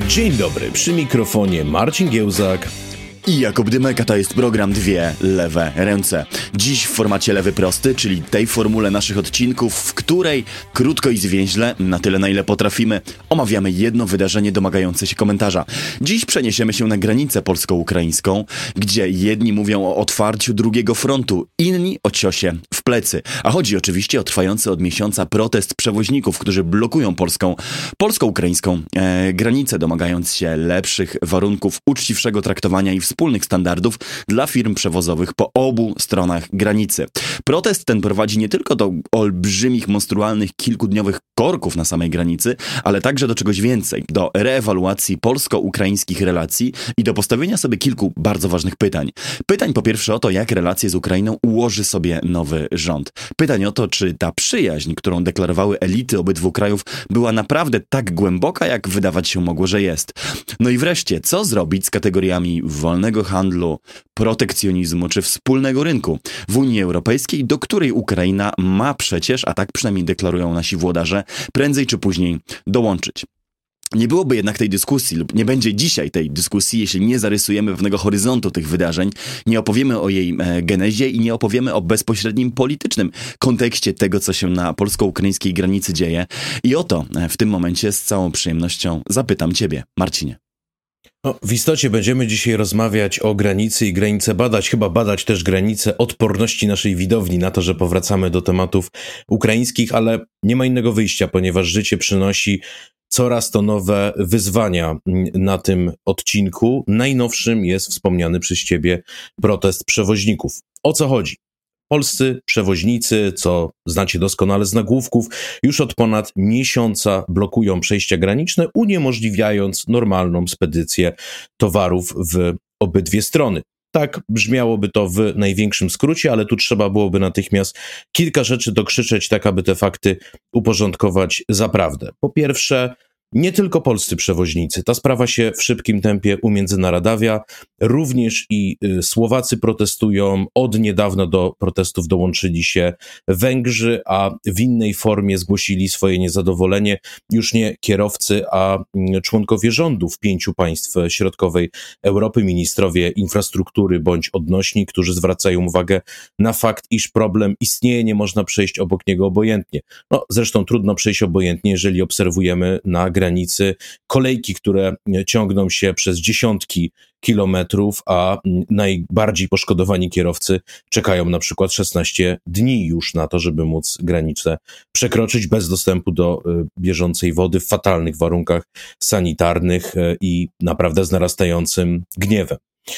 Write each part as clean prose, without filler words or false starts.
Dzień dobry, przy mikrofonie Marcin Giełzak i Jakub Dymek, a to jest program Dwie lewe ręce. Dziś w formacie lewy prosty, czyli tej formule naszych odcinków, w której krótko i zwięźle, na tyle na ile potrafimy, omawiamy jedno wydarzenie domagające się komentarza. Dziś przeniesiemy się na granicę polsko-ukraińską, gdzie jedni mówią o otwarciu drugiego frontu, inni o ciosie w plecy. A chodzi oczywiście o trwający od miesiąca protest przewoźników, którzy blokują polsko-ukraińską granicę, domagając się lepszych warunków, uczciwszego traktowania i wspólnych standardów dla firm przewozowych po obu stronach granicy. Protest ten prowadzi nie tylko do olbrzymich, monstrualnych, kilkudniowych korków na samej granicy, ale także do czegoś więcej, do reewaluacji polsko-ukraińskich relacji i do postawienia sobie kilku bardzo ważnych pytań. Pytań po pierwsze o to, jak relacje z Ukrainą ułoży sobie nowy rząd. Pytań o to, czy ta przyjaźń, którą deklarowały elity obydwu krajów, była naprawdę tak głęboka, jak wydawać się mogło, że jest. No i wreszcie, co zrobić z kategoriami wolnego handlu, protekcjonizmu czy wspólnego rynku w Unii Europejskiej, do której Ukraina ma przecież, a tak przynajmniej deklarują nasi włodarze, prędzej czy później dołączyć. Nie byłoby jednak tej dyskusji, lub nie będzie dzisiaj tej dyskusji, jeśli nie zarysujemy pewnego horyzontu tych wydarzeń, nie opowiemy o jej genezie i nie opowiemy o bezpośrednim politycznym kontekście tego, co się na polsko-ukraińskiej granicy dzieje. I o to w tym momencie z całą przyjemnością zapytam Ciebie, Marcinie. No, w istocie będziemy dzisiaj rozmawiać o granicy i granicę badać, chyba badać też granicę odporności naszej widowni na to, że powracamy do tematów ukraińskich, ale nie ma innego wyjścia, ponieważ życie przynosi coraz to nowe wyzwania na tym odcinku. Najnowszym jest wspomniany przez Ciebie protest przewoźników. O co chodzi? Polscy przewoźnicy, co znacie doskonale z nagłówków, już od ponad miesiąca blokują przejścia graniczne, uniemożliwiając normalną spedycję towarów w obydwie strony. Tak brzmiałoby to w największym skrócie, ale tu trzeba byłoby natychmiast kilka rzeczy dokrzyczeć, tak aby te fakty uporządkować zaprawdę. Po pierwsze, nie tylko polscy przewoźnicy. Ta sprawa się w szybkim tempie umiędzynaradawia. Również i Słowacy protestują. Od niedawna do protestów dołączyli się Węgrzy, a w innej formie zgłosili swoje niezadowolenie już nie kierowcy, a członkowie rządów 5 państw środkowej Europy, ministrowie infrastruktury bądź odnośni, którzy zwracają uwagę na fakt, iż problem istnieje, nie można przejść obok niego obojętnie. No, zresztą trudno przejść obojętnie, jeżeli obserwujemy na granicy kolejki, które ciągną się przez dziesiątki kilometrów, a najbardziej poszkodowani kierowcy czekają na przykład 16 dni już na to, żeby móc granicę przekroczyć bez dostępu do bieżącej wody w fatalnych warunkach sanitarnych i naprawdę z narastającym gniewem.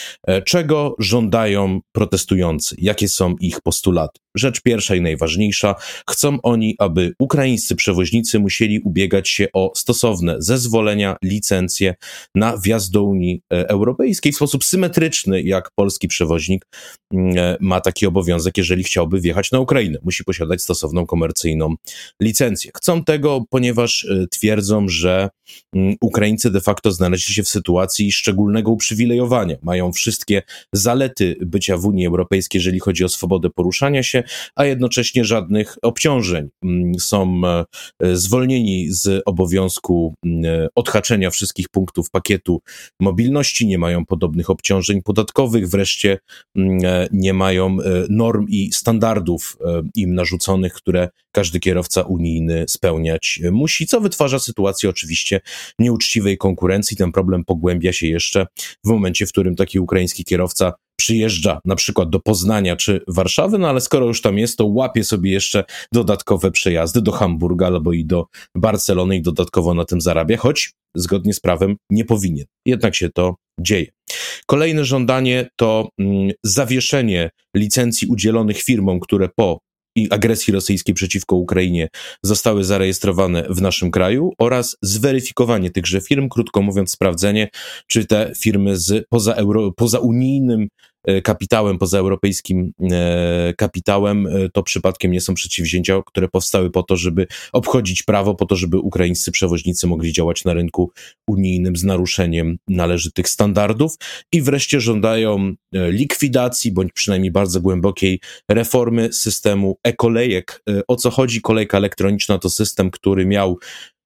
Czego żądają protestujący? Jakie są ich postulaty? Rzecz pierwsza i najważniejsza. Chcą oni, aby ukraińscy przewoźnicy musieli ubiegać się o stosowne zezwolenia, licencje na wjazd do Unii Europejskiej w sposób symetryczny, jak polski przewoźnik ma taki obowiązek, jeżeli chciałby wjechać na Ukrainę. Musi posiadać stosowną komercyjną licencję. Chcą tego, ponieważ twierdzą, że Ukraińcy de facto znaleźli się w sytuacji szczególnego uprzywilejowania. Mają wszystkie zalety bycia w Unii Europejskiej, jeżeli chodzi o swobodę poruszania się, a jednocześnie żadnych obciążeń. Są zwolnieni z obowiązku odhaczenia wszystkich punktów pakietu mobilności, nie mają podobnych obciążeń podatkowych, wreszcie nie mają norm i standardów im narzuconych, które każdy kierowca unijny spełniać musi, co wytwarza sytuację oczywiście nieuczciwej konkurencji. Ten problem pogłębia się jeszcze w momencie, w którym taki ukraiński kierowca przyjeżdża na przykład do Poznania czy Warszawy, no ale skoro już tam jest, to łapie sobie jeszcze dodatkowe przejazdy do Hamburga albo i do Barcelony i dodatkowo na tym zarabia, choć zgodnie z prawem nie powinien. Jednak się to dzieje. Kolejne żądanie to zawieszenie licencji udzielonych firmom, które po agresji rosyjskiej przeciwko Ukrainie zostały zarejestrowane w naszym kraju oraz zweryfikowanie tychże firm, krótko mówiąc sprawdzenie, czy te firmy z pozaunijnym kapitałem, pozaeuropejskim kapitałem, to przypadkiem nie są przedsięwzięcia, które powstały po to, żeby obchodzić prawo, po to, żeby ukraińscy przewoźnicy mogli działać na rynku unijnym z naruszeniem należytych standardów. I wreszcie żądają likwidacji, bądź przynajmniej bardzo głębokiej reformy systemu e-kolejek. O co chodzi? Kolejka elektroniczna to system, który miał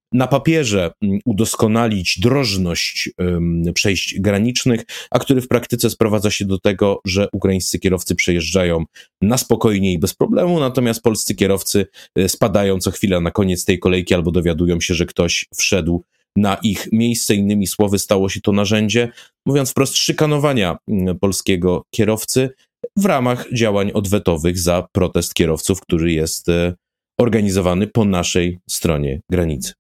na papierze udoskonalić drożność przejść granicznych, a który w praktyce sprowadza się do tego, że ukraińscy kierowcy przejeżdżają na spokojnie i bez problemu, natomiast polscy kierowcy spadają co chwila na koniec tej kolejki albo dowiadują się, że ktoś wszedł na ich miejsce. Innymi słowy, stało się to narzędzie, mówiąc wprost, szykanowania polskiego kierowcy w ramach działań odwetowych za protest kierowców, który jest organizowany po naszej stronie granicy.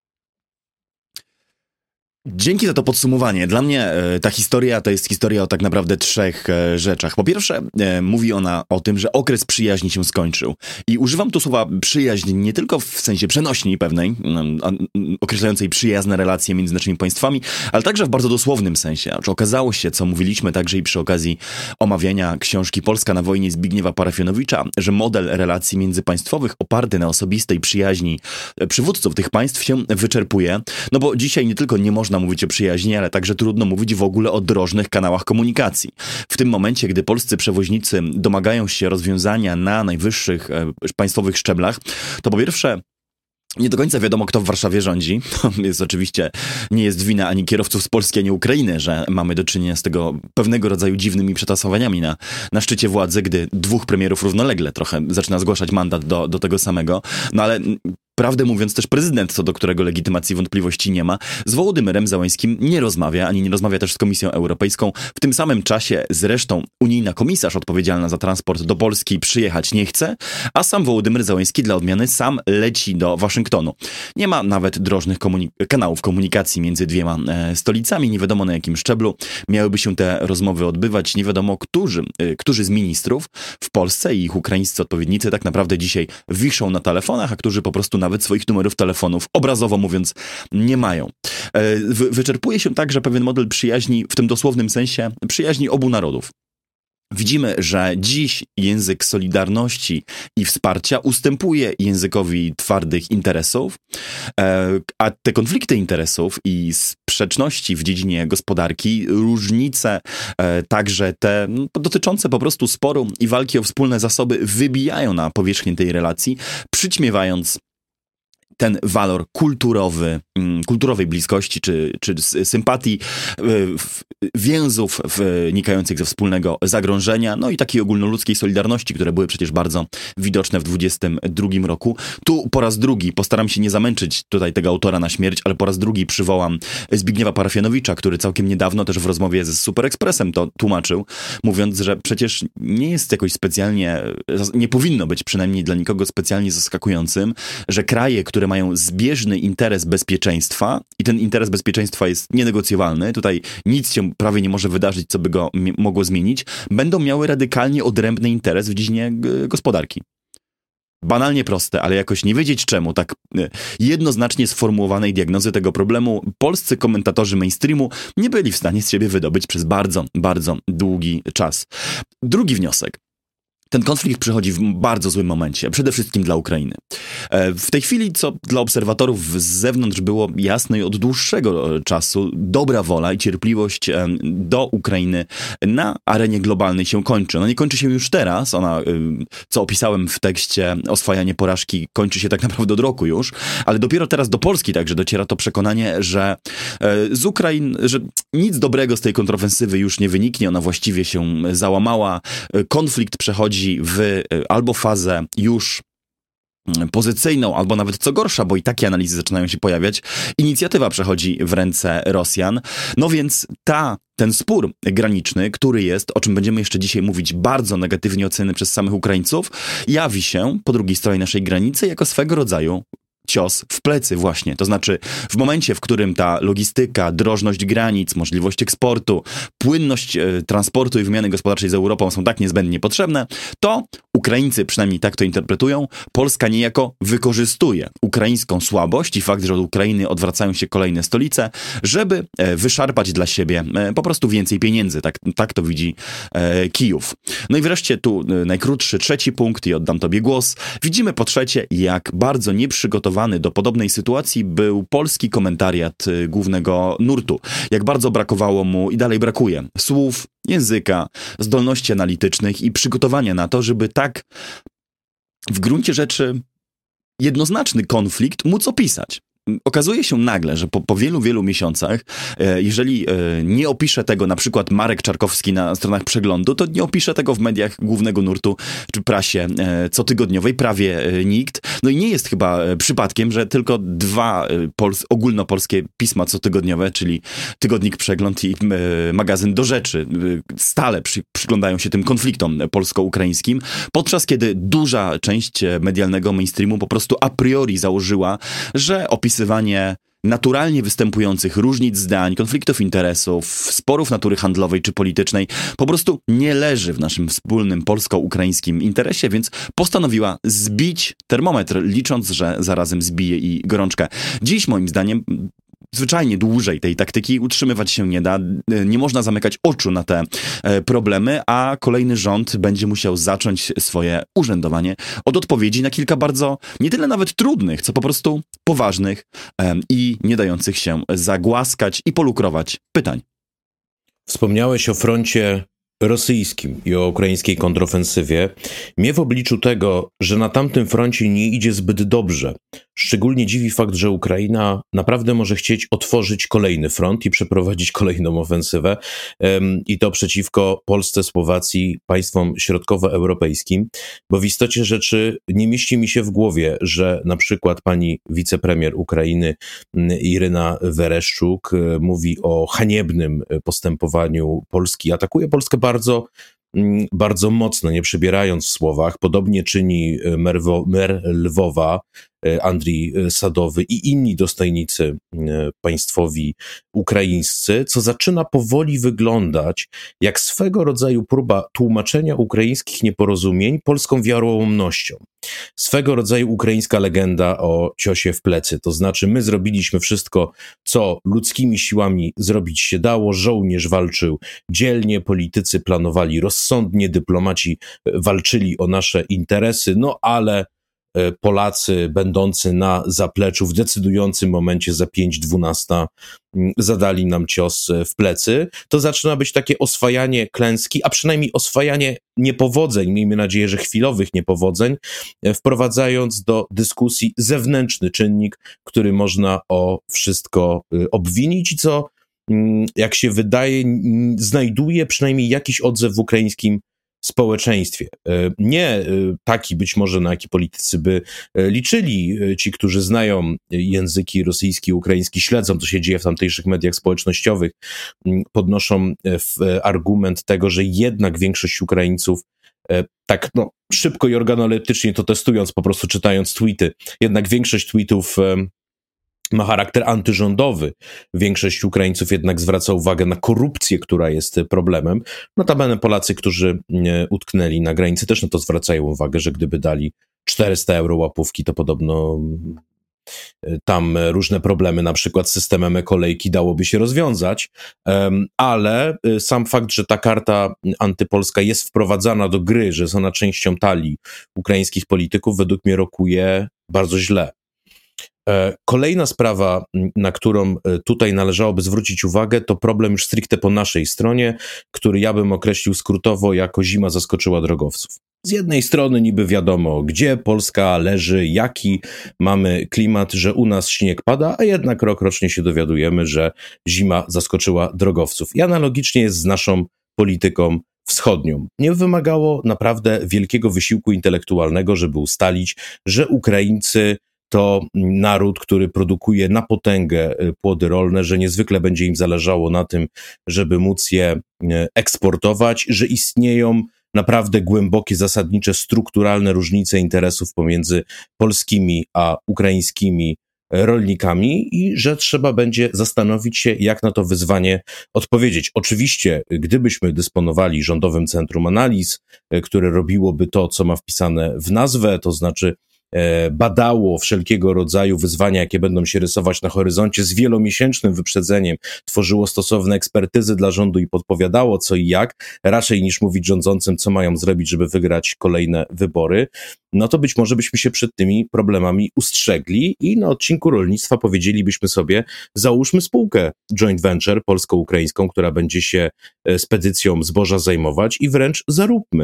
Dzięki za to podsumowanie. Dla mnie ta historia to jest historia o tak naprawdę trzech rzeczach. Po pierwsze, mówi ona o tym, że okres przyjaźni się skończył. I używam tu słowa przyjaźń nie tylko w sensie przenośni pewnej, określającej przyjazne relacje między naszymi państwami, ale także w bardzo dosłownym sensie. Znaczy, okazało się, co mówiliśmy także i przy okazji omawiania książki Polska na wojnie Zbigniewa Parafianowicza, że model relacji międzypaństwowych oparty na osobistej przyjaźni przywódców tych państw się wyczerpuje. No bo dzisiaj nie tylko nie można mówić o przyjaźni, ale także trudno mówić w ogóle o drożnych kanałach komunikacji. W tym momencie, gdy polscy przewoźnicy domagają się rozwiązania na najwyższych państwowych szczeblach, to po pierwsze nie do końca wiadomo, kto w Warszawie rządzi. To jest oczywiście, nie jest wina ani kierowców z Polski, ani Ukrainy, że mamy do czynienia z tego pewnego rodzaju dziwnymi przetasowaniami na szczycie władzy, gdy dwóch premierów równolegle trochę zaczyna zgłaszać mandat do tego samego. No ale prawdę mówiąc, też prezydent, co do którego legitymacji wątpliwości nie ma, z Wołodymyrem Zełenskим nie rozmawia, ani nie rozmawia też z Komisją Europejską. W tym samym czasie zresztą unijna komisarz odpowiedzialna za transport do Polski przyjechać nie chce, a sam Wołodymyr Zełenski dla odmiany sam leci do Waszyngtonu. Nie ma nawet drożnych kanałów komunikacji między dwiema stolicami, nie wiadomo na jakim szczeblu miałyby się te rozmowy odbywać, nie wiadomo którzy z ministrów w Polsce i ich ukraińscy odpowiednicy tak naprawdę dzisiaj wiszą na telefonach, a którzy po prostu nawet swoich numerów telefonów, obrazowo mówiąc, nie mają. Wyczerpuje się także pewien model przyjaźni, w tym dosłownym sensie, przyjaźni obu narodów. Widzimy, że dziś język solidarności i wsparcia ustępuje językowi twardych interesów, a te konflikty interesów i sprzeczności w dziedzinie gospodarki, różnice także te dotyczące po prostu sporu i walki o wspólne zasoby wybijają na powierzchnię tej relacji, przyćmiewając ten walor kulturowej bliskości czy sympatii, więzów wynikających ze wspólnego zagrożenia, no i takiej ogólnoludzkiej solidarności, które były przecież bardzo widoczne w 22 roku. Tu po raz drugi, postaram się nie zamęczyć tutaj tego autora na śmierć, ale po raz drugi przywołam Zbigniewa Parafianowicza, który całkiem niedawno też w rozmowie z Super Expressem to tłumaczył, mówiąc, że przecież nie jest jakoś specjalnie, nie powinno być przynajmniej dla nikogo specjalnie zaskakującym, że kraje, które mają zbieżny interes bezpieczeństwa i ten interes bezpieczeństwa jest nienegocjowalny, tutaj nic się prawie nie może wydarzyć, co by go mogło zmienić, będą miały radykalnie odrębny interes w dziedzinie gospodarki. Banalnie proste, ale jakoś nie wiedzieć czemu tak jednoznacznie sformułowanej diagnozy tego problemu polscy komentatorzy mainstreamu nie byli w stanie z siebie wydobyć przez bardzo, bardzo długi czas. Drugi wniosek. Ten konflikt przychodzi w bardzo złym momencie, przede wszystkim dla Ukrainy. W tej chwili, co dla obserwatorów z zewnątrz było jasne i od dłuższego czasu, dobra wola i cierpliwość do Ukrainy na arenie globalnej się kończy. Ona nie kończy się już teraz, ona, co opisałem w tekście Oswajanie porażki, kończy się tak naprawdę od roku już, ale dopiero teraz do Polski także dociera to przekonanie, że że nic dobrego z tej kontrofensywy już nie wyniknie, ona właściwie się załamała, konflikt przechodzi w albo fazę już pozycyjną, albo nawet co gorsza, bo i takie analizy zaczynają się pojawiać, inicjatywa przechodzi w ręce Rosjan. No więc ten spór graniczny, który jest, o czym będziemy jeszcze dzisiaj mówić, bardzo negatywnie oceniony przez samych Ukraińców, jawi się po drugiej stronie naszej granicy jako swego rodzaju cios w plecy właśnie. To znaczy w momencie, w którym ta logistyka, drożność granic, możliwość eksportu, płynność transportu i wymiany gospodarczej z Europą są tak niezbędnie potrzebne, to Ukraińcy, przynajmniej tak to interpretują, Polska niejako wykorzystuje ukraińską słabość i fakt, że od Ukrainy odwracają się kolejne stolice, żeby wyszarpać dla siebie po prostu więcej pieniędzy. Tak to widzi Kijów. No i wreszcie tu najkrótszy, trzeci punkt i oddam tobie głos. Widzimy po trzecie, jak bardzo nieprzygotowany do podobnej sytuacji był polski komentariat głównego nurtu. Jak bardzo brakowało mu i dalej brakuje słów, języka, zdolności analitycznych i przygotowania na to, żeby tak w gruncie rzeczy jednoznaczny konflikt móc opisać. okazuje się nagle, że po wielu, wielu miesiącach, jeżeli nie opisze tego na przykład Marek Czarkowski na stronach Przeglądu, to nie opisze tego w mediach głównego nurtu czy prasie cotygodniowej prawie nikt. No i nie jest chyba przypadkiem, że tylko dwa ogólnopolskie pisma cotygodniowe, czyli Tygodnik Przegląd i magazyn Do Rzeczy, stale przyglądają się tym konfliktom polsko-ukraińskim, podczas kiedy duża część medialnego mainstreamu po prostu a priori założyła, że opisywanie naturalnie występujących różnic zdań, konfliktów interesów, sporów natury handlowej czy politycznej po prostu nie leży w naszym wspólnym polsko-ukraińskim interesie, więc postanowiła zbić termometr, licząc, że zarazem zbije i gorączkę. Dziś moim zdaniem zwyczajnie dłużej tej taktyki utrzymywać się nie da. Nie można zamykać oczu na te problemy, a kolejny rząd będzie musiał zacząć swoje urzędowanie od odpowiedzi na kilka bardzo, nie tyle nawet trudnych, co po prostu poważnych i nie dających się zagłaskać i polukrować pytań. Wspomniałeś o froncie rosyjskim i o ukraińskiej kontrofensywie. Mnie w obliczu tego, że na tamtym froncie nie idzie zbyt dobrze, szczególnie dziwi fakt, że Ukraina naprawdę może chcieć otworzyć kolejny front i przeprowadzić kolejną ofensywę i to przeciwko Polsce, Słowacji, państwom środkowoeuropejskim, bo w istocie rzeczy nie mieści mi się w głowie, że na przykład pani wicepremier Ukrainy Iryna Wereszczuk mówi o haniebnym postępowaniu Polski. Atakuje Polskę bardzo mocno, nie przybierając w słowach. Podobnie czyni mer Lwowa, Andrii Sadowy i inni dostojnicy państwowi ukraińscy, co zaczyna powoli wyglądać jak swego rodzaju próba tłumaczenia ukraińskich nieporozumień polską wiarołomnością. Swego rodzaju ukraińska legenda o ciosie w plecy, to znaczy my zrobiliśmy wszystko, co ludzkimi siłami zrobić się dało, żołnierz walczył dzielnie, politycy planowali rozsądnie, dyplomaci walczyli o nasze interesy, no ale Polacy będący na zapleczu w decydującym momencie za 5:12 zadali nam cios w plecy, to zaczyna być takie oswajanie klęski, a przynajmniej oswajanie niepowodzeń, miejmy nadzieję, że chwilowych niepowodzeń, wprowadzając do dyskusji zewnętrzny czynnik, który można o wszystko obwinić i co, jak się wydaje, znajduje przynajmniej jakiś odzew w ukraińskim społeczeństwie. Nie taki być może, na jaki politycy by liczyli. Ci, którzy znają języki rosyjski, ukraiński, śledzą, co się dzieje w tamtejszych mediach społecznościowych, podnoszą argument tego, że jednak większość Ukraińców tak szybko i organoleptycznie to testując, po prostu czytając tweety, jednak większość tweetów ma charakter antyrządowy. Większość Ukraińców jednak zwraca uwagę na korupcję, która jest problemem. Notabene Polacy, którzy utknęli na granicy, też na to zwracają uwagę, że gdyby dali 400 euro łapówki, to podobno tam różne problemy, na przykład z systemem e-kolejki, dałoby się rozwiązać, ale sam fakt, że ta karta antypolska jest wprowadzana do gry, że jest ona częścią talii ukraińskich polityków, według mnie rokuje bardzo źle. Kolejna sprawa, na którą tutaj należałoby zwrócić uwagę, to problem już stricte po naszej stronie, który ja bym określił skrótowo jako zima zaskoczyła drogowców. Z jednej strony niby wiadomo, gdzie Polska leży, jaki mamy klimat, że u nas śnieg pada, a jednak rokrocznie się dowiadujemy, że zima zaskoczyła drogowców. I analogicznie jest z naszą polityką wschodnią. Nie wymagało naprawdę wielkiego wysiłku intelektualnego, żeby ustalić, że Ukraińcy to naród, który produkuje na potęgę płody rolne, że niezwykle będzie im zależało na tym, żeby móc je eksportować, że istnieją naprawdę głębokie, zasadnicze, strukturalne różnice interesów pomiędzy polskimi a ukraińskimi rolnikami i że trzeba będzie zastanowić się, jak na to wyzwanie odpowiedzieć. Oczywiście, gdybyśmy dysponowali Rządowym Centrum Analiz, które robiłoby to, co ma wpisane w nazwę, to znaczy badało wszelkiego rodzaju wyzwania, jakie będą się rysować na horyzoncie z wielomiesięcznym wyprzedzeniem, tworzyło stosowne ekspertyzy dla rządu i podpowiadało co i jak, raczej niż mówić rządzącym, co mają zrobić, żeby wygrać kolejne wybory, no to być może byśmy się przed tymi problemami ustrzegli i na odcinku rolnictwa powiedzielibyśmy sobie, załóżmy spółkę joint venture polsko-ukraińską, która będzie się spedycją zboża zajmować i wręcz zaróbmy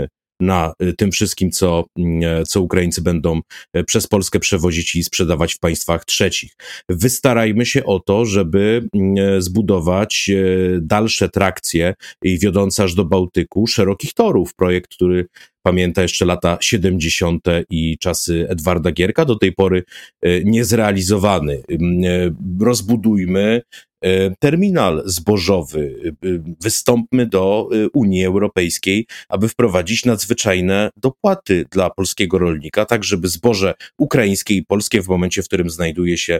na tym wszystkim, co Ukraińcy będą przez Polskę przewozić i sprzedawać w państwach trzecich. Wystarajmy się o to, żeby zbudować dalsze trakcje i wiodące aż do Bałtyku szerokich torów. Projekt, który pamięta jeszcze lata 70. i czasy Edwarda Gierka, do tej pory niezrealizowany. Rozbudujmy terminal zbożowy, wystąpmy do Unii Europejskiej, aby wprowadzić nadzwyczajne dopłaty dla polskiego rolnika, tak żeby zboże ukraińskie i polskie w momencie, w którym znajduje się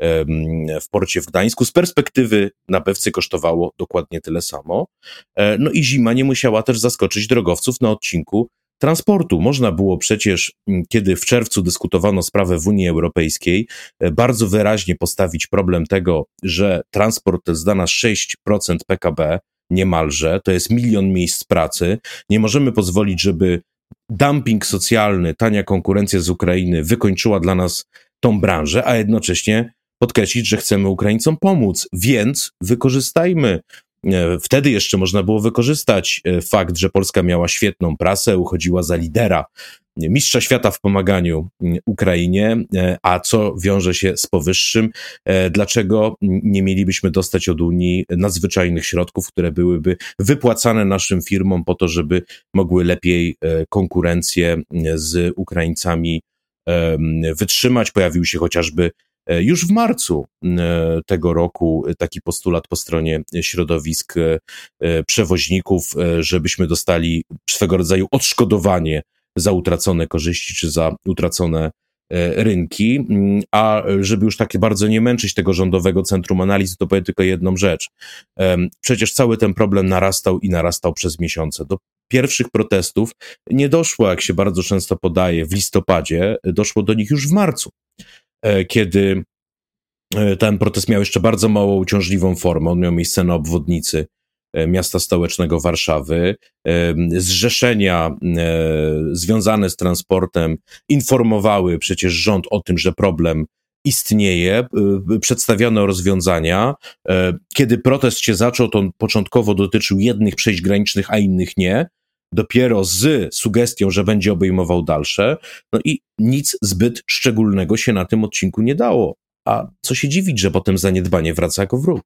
w porcie w Gdańsku, z perspektywy nabywcy kosztowało dokładnie tyle samo. No i zima nie musiała też zaskoczyć drogowców na odcinku transportu. Można było przecież, kiedy w czerwcu dyskutowano sprawę w Unii Europejskiej, bardzo wyraźnie postawić problem tego, że transport to jest dla nas 6% PKB, niemalże, to jest 1 000 000 miejsc pracy. Nie możemy pozwolić, żeby dumping socjalny, tania konkurencja z Ukrainy wykończyła dla nas tą branżę, a jednocześnie podkreślić, że chcemy Ukraińcom pomóc, więc wykorzystajmy. Wtedy jeszcze można było wykorzystać fakt, że Polska miała świetną prasę, uchodziła za lidera, mistrza świata w pomaganiu Ukrainie, a co wiąże się z powyższym? Dlaczego nie mielibyśmy dostać od Unii nadzwyczajnych środków, które byłyby wypłacane naszym firmom po to, żeby mogły lepiej konkurencję z Ukraińcami wytrzymać? Pojawił się chociażby już w marcu tego roku taki postulat po stronie środowisk przewoźników, żebyśmy dostali swego rodzaju odszkodowanie za utracone korzyści czy za utracone rynki, a żeby już tak bardzo nie męczyć tego Rządowego Centrum Analizy, to powiem tylko jedną rzecz. Przecież cały ten problem narastał i narastał przez miesiące. Do pierwszych protestów nie doszło, jak się bardzo często podaje, w listopadzie, doszło do nich już w marcu, kiedy ten protest miał jeszcze bardzo mało uciążliwą formę. On miał miejsce na obwodnicy miasta stołecznego Warszawy. Zrzeszenia związane z transportem informowały przecież rząd o tym, że problem istnieje, przedstawiono rozwiązania. Kiedy protest się zaczął, to on początkowo dotyczył jednych przejść granicznych, a innych nie. Dopiero z sugestią, że będzie obejmował dalsze. No i nic zbyt szczególnego się na tym odcinku nie dało. A co się dziwić, że potem zaniedbanie wraca jako wróg?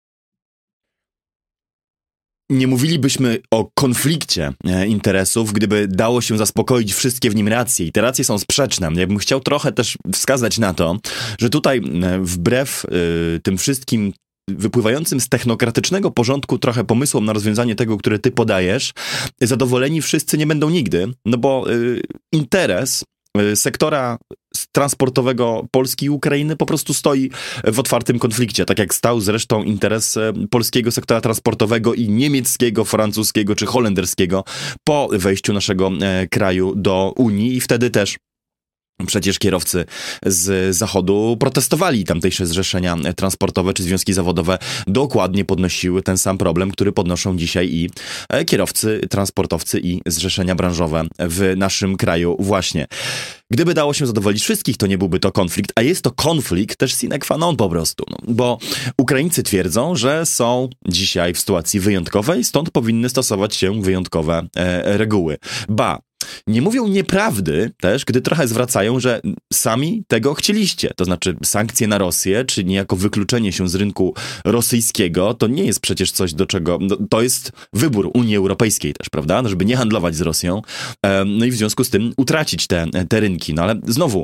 Nie mówilibyśmy o konflikcie interesów, gdyby dało się zaspokoić wszystkie w nim racje. I te racje są sprzeczne. Ja bym chciał trochę też wskazać na to, że tutaj wbrew tym wszystkim wypływającym z technokratycznego porządku trochę pomysłom na rozwiązanie tego, które ty podajesz, zadowoleni wszyscy nie będą nigdy, no bo interes sektora transportowego Polski i Ukrainy po prostu stoi w otwartym konflikcie, tak jak stał zresztą interes polskiego sektora transportowego i niemieckiego, francuskiego czy holenderskiego po wejściu naszego kraju do Unii i wtedy też przecież kierowcy z Zachodu protestowali. Tamtejsze zrzeszenia transportowe czy związki zawodowe dokładnie podnosiły ten sam problem, który podnoszą dzisiaj i kierowcy, transportowcy i zrzeszenia branżowe w naszym kraju właśnie. Gdyby dało się zadowolić wszystkich, to nie byłby to konflikt, a jest to konflikt też sine qua non po prostu, bo Ukraińcy twierdzą, że są dzisiaj w sytuacji wyjątkowej, stąd powinny stosować się wyjątkowe reguły. Ba, nie mówią nieprawdy też, gdy trochę zwracają, że sami tego chcieliście. To znaczy sankcje na Rosję, czy niejako wykluczenie się z rynku rosyjskiego, to nie jest przecież coś, do czego... to jest wybór Unii Europejskiej też, prawda? Żeby nie handlować z Rosją, no i w związku z tym utracić te rynki. No ale znowu...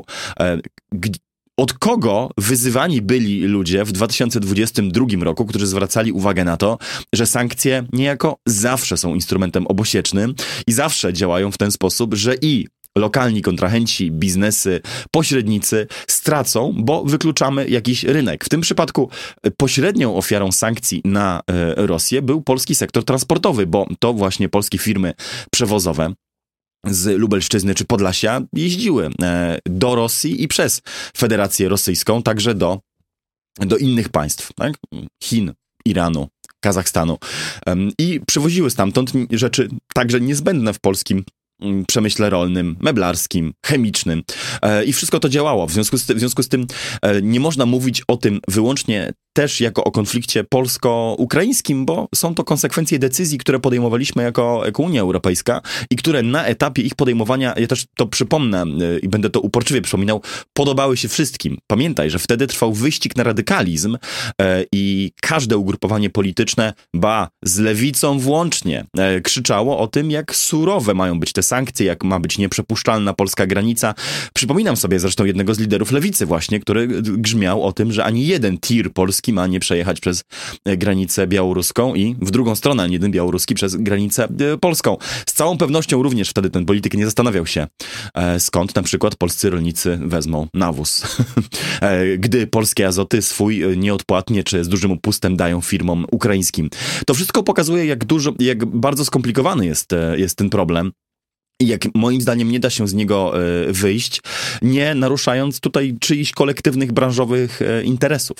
Od kogo wyzywani byli ludzie w 2022 roku, którzy zwracali uwagę na to, że sankcje niejako zawsze są instrumentem obosiecznym i zawsze działają w ten sposób, że i lokalni kontrahenci, biznesy, pośrednicy stracą, bo wykluczamy jakiś rynek. W tym przypadku pośrednią ofiarą sankcji na Rosję był polski sektor transportowy, bo to właśnie polskie firmy przewozowe z Lubelszczyzny czy Podlasia jeździły do Rosji i przez Federację Rosyjską, także do innych państw, tak? Chin, Iranu, Kazachstanu i przywoziły stamtąd rzeczy także niezbędne w polskim przemyśle rolnym, meblarskim, chemicznym i wszystko to działało. W związku z tym nie można mówić o tym wyłącznie też jako o konflikcie polsko-ukraińskim, bo są to konsekwencje decyzji, które podejmowaliśmy jako Unia Europejska i które na etapie ich podejmowania, ja też to przypomnę i będę to uporczywie przypominał, podobały się wszystkim. Pamiętaj, że wtedy trwał wyścig na radykalizm i każde ugrupowanie polityczne, z lewicą włącznie, krzyczało o tym, jak surowe mają być te sankcje, jak ma być nieprzepuszczalna polska granica. Przypominam sobie zresztą jednego z liderów lewicy właśnie, który grzmiał o tym, że ani jeden tir polski ma nie przejechać przez granicę białoruską i w drugą stronę, ani jeden białoruski przez granicę polską. Z całą pewnością również wtedy ten polityk nie zastanawiał się, skąd na przykład polscy rolnicy wezmą nawóz. Gdy polskie Azoty swój nieodpłatnie czy z dużym upustem dają firmom ukraińskim. To wszystko pokazuje, jak bardzo skomplikowany jest ten problem. I jak moim zdaniem nie da się z niego wyjść, nie naruszając tutaj czyichś kolektywnych branżowych interesów.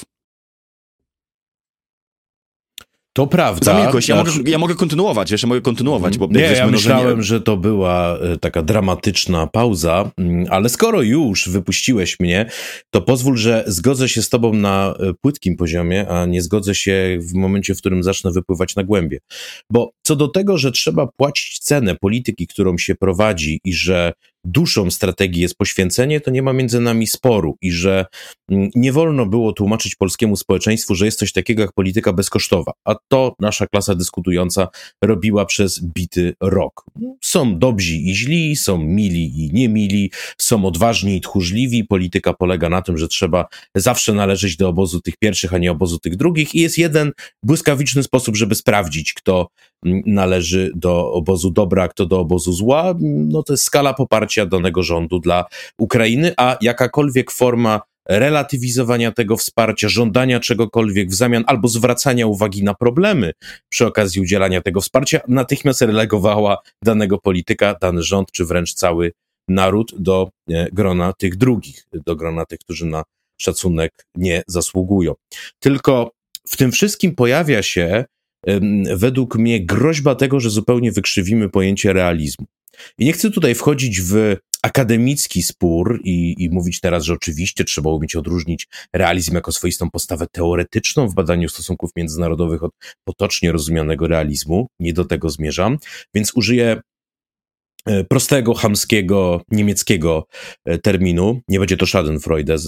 To prawda. Zamilkłeś, ja mogę kontynuować, bo... Ja myślałem, że to była taka dramatyczna pauza, ale skoro już wypuściłeś mnie, to pozwól, że zgodzę się z tobą na płytkim poziomie, a nie zgodzę się w momencie, w którym zacznę wypływać na głębie. Bo co do tego, że trzeba płacić cenę polityki, którą się prowadzi i że duszą strategii jest poświęcenie, to nie ma między nami sporu i że nie wolno było tłumaczyć polskiemu społeczeństwu, że jest coś takiego jak polityka bezkosztowa, a to nasza klasa dyskutująca robiła przez bity rok. Są dobrzy i źli, są mili i niemili, są odważni i tchórzliwi. Polityka polega na tym, że trzeba zawsze należeć do obozu tych pierwszych, a nie obozu tych drugich i jest jeden błyskawiczny sposób, żeby sprawdzić, kto należy do obozu dobra, a kto do obozu zła. No to jest skala poparcia danego rządu dla Ukrainy, a jakakolwiek forma relatywizowania tego wsparcia, żądania czegokolwiek w zamian albo zwracania uwagi na problemy przy okazji udzielania tego wsparcia natychmiast relegowała danego polityka, dany rząd, czy wręcz cały naród do grona tych drugich, do grona tych, którzy na szacunek nie zasługują. Tylko w tym wszystkim pojawia się według mnie groźba tego, że zupełnie wykrzywimy pojęcie realizmu. I nie chcę tutaj wchodzić w akademicki spór i mówić teraz, że oczywiście trzeba umieć odróżnić realizm jako swoistą postawę teoretyczną w badaniu stosunków międzynarodowych od potocznie rozumianego realizmu. Nie do tego zmierzam, więc użyję prostego, chamskiego, niemieckiego terminu. Nie będzie to Schadenfreude,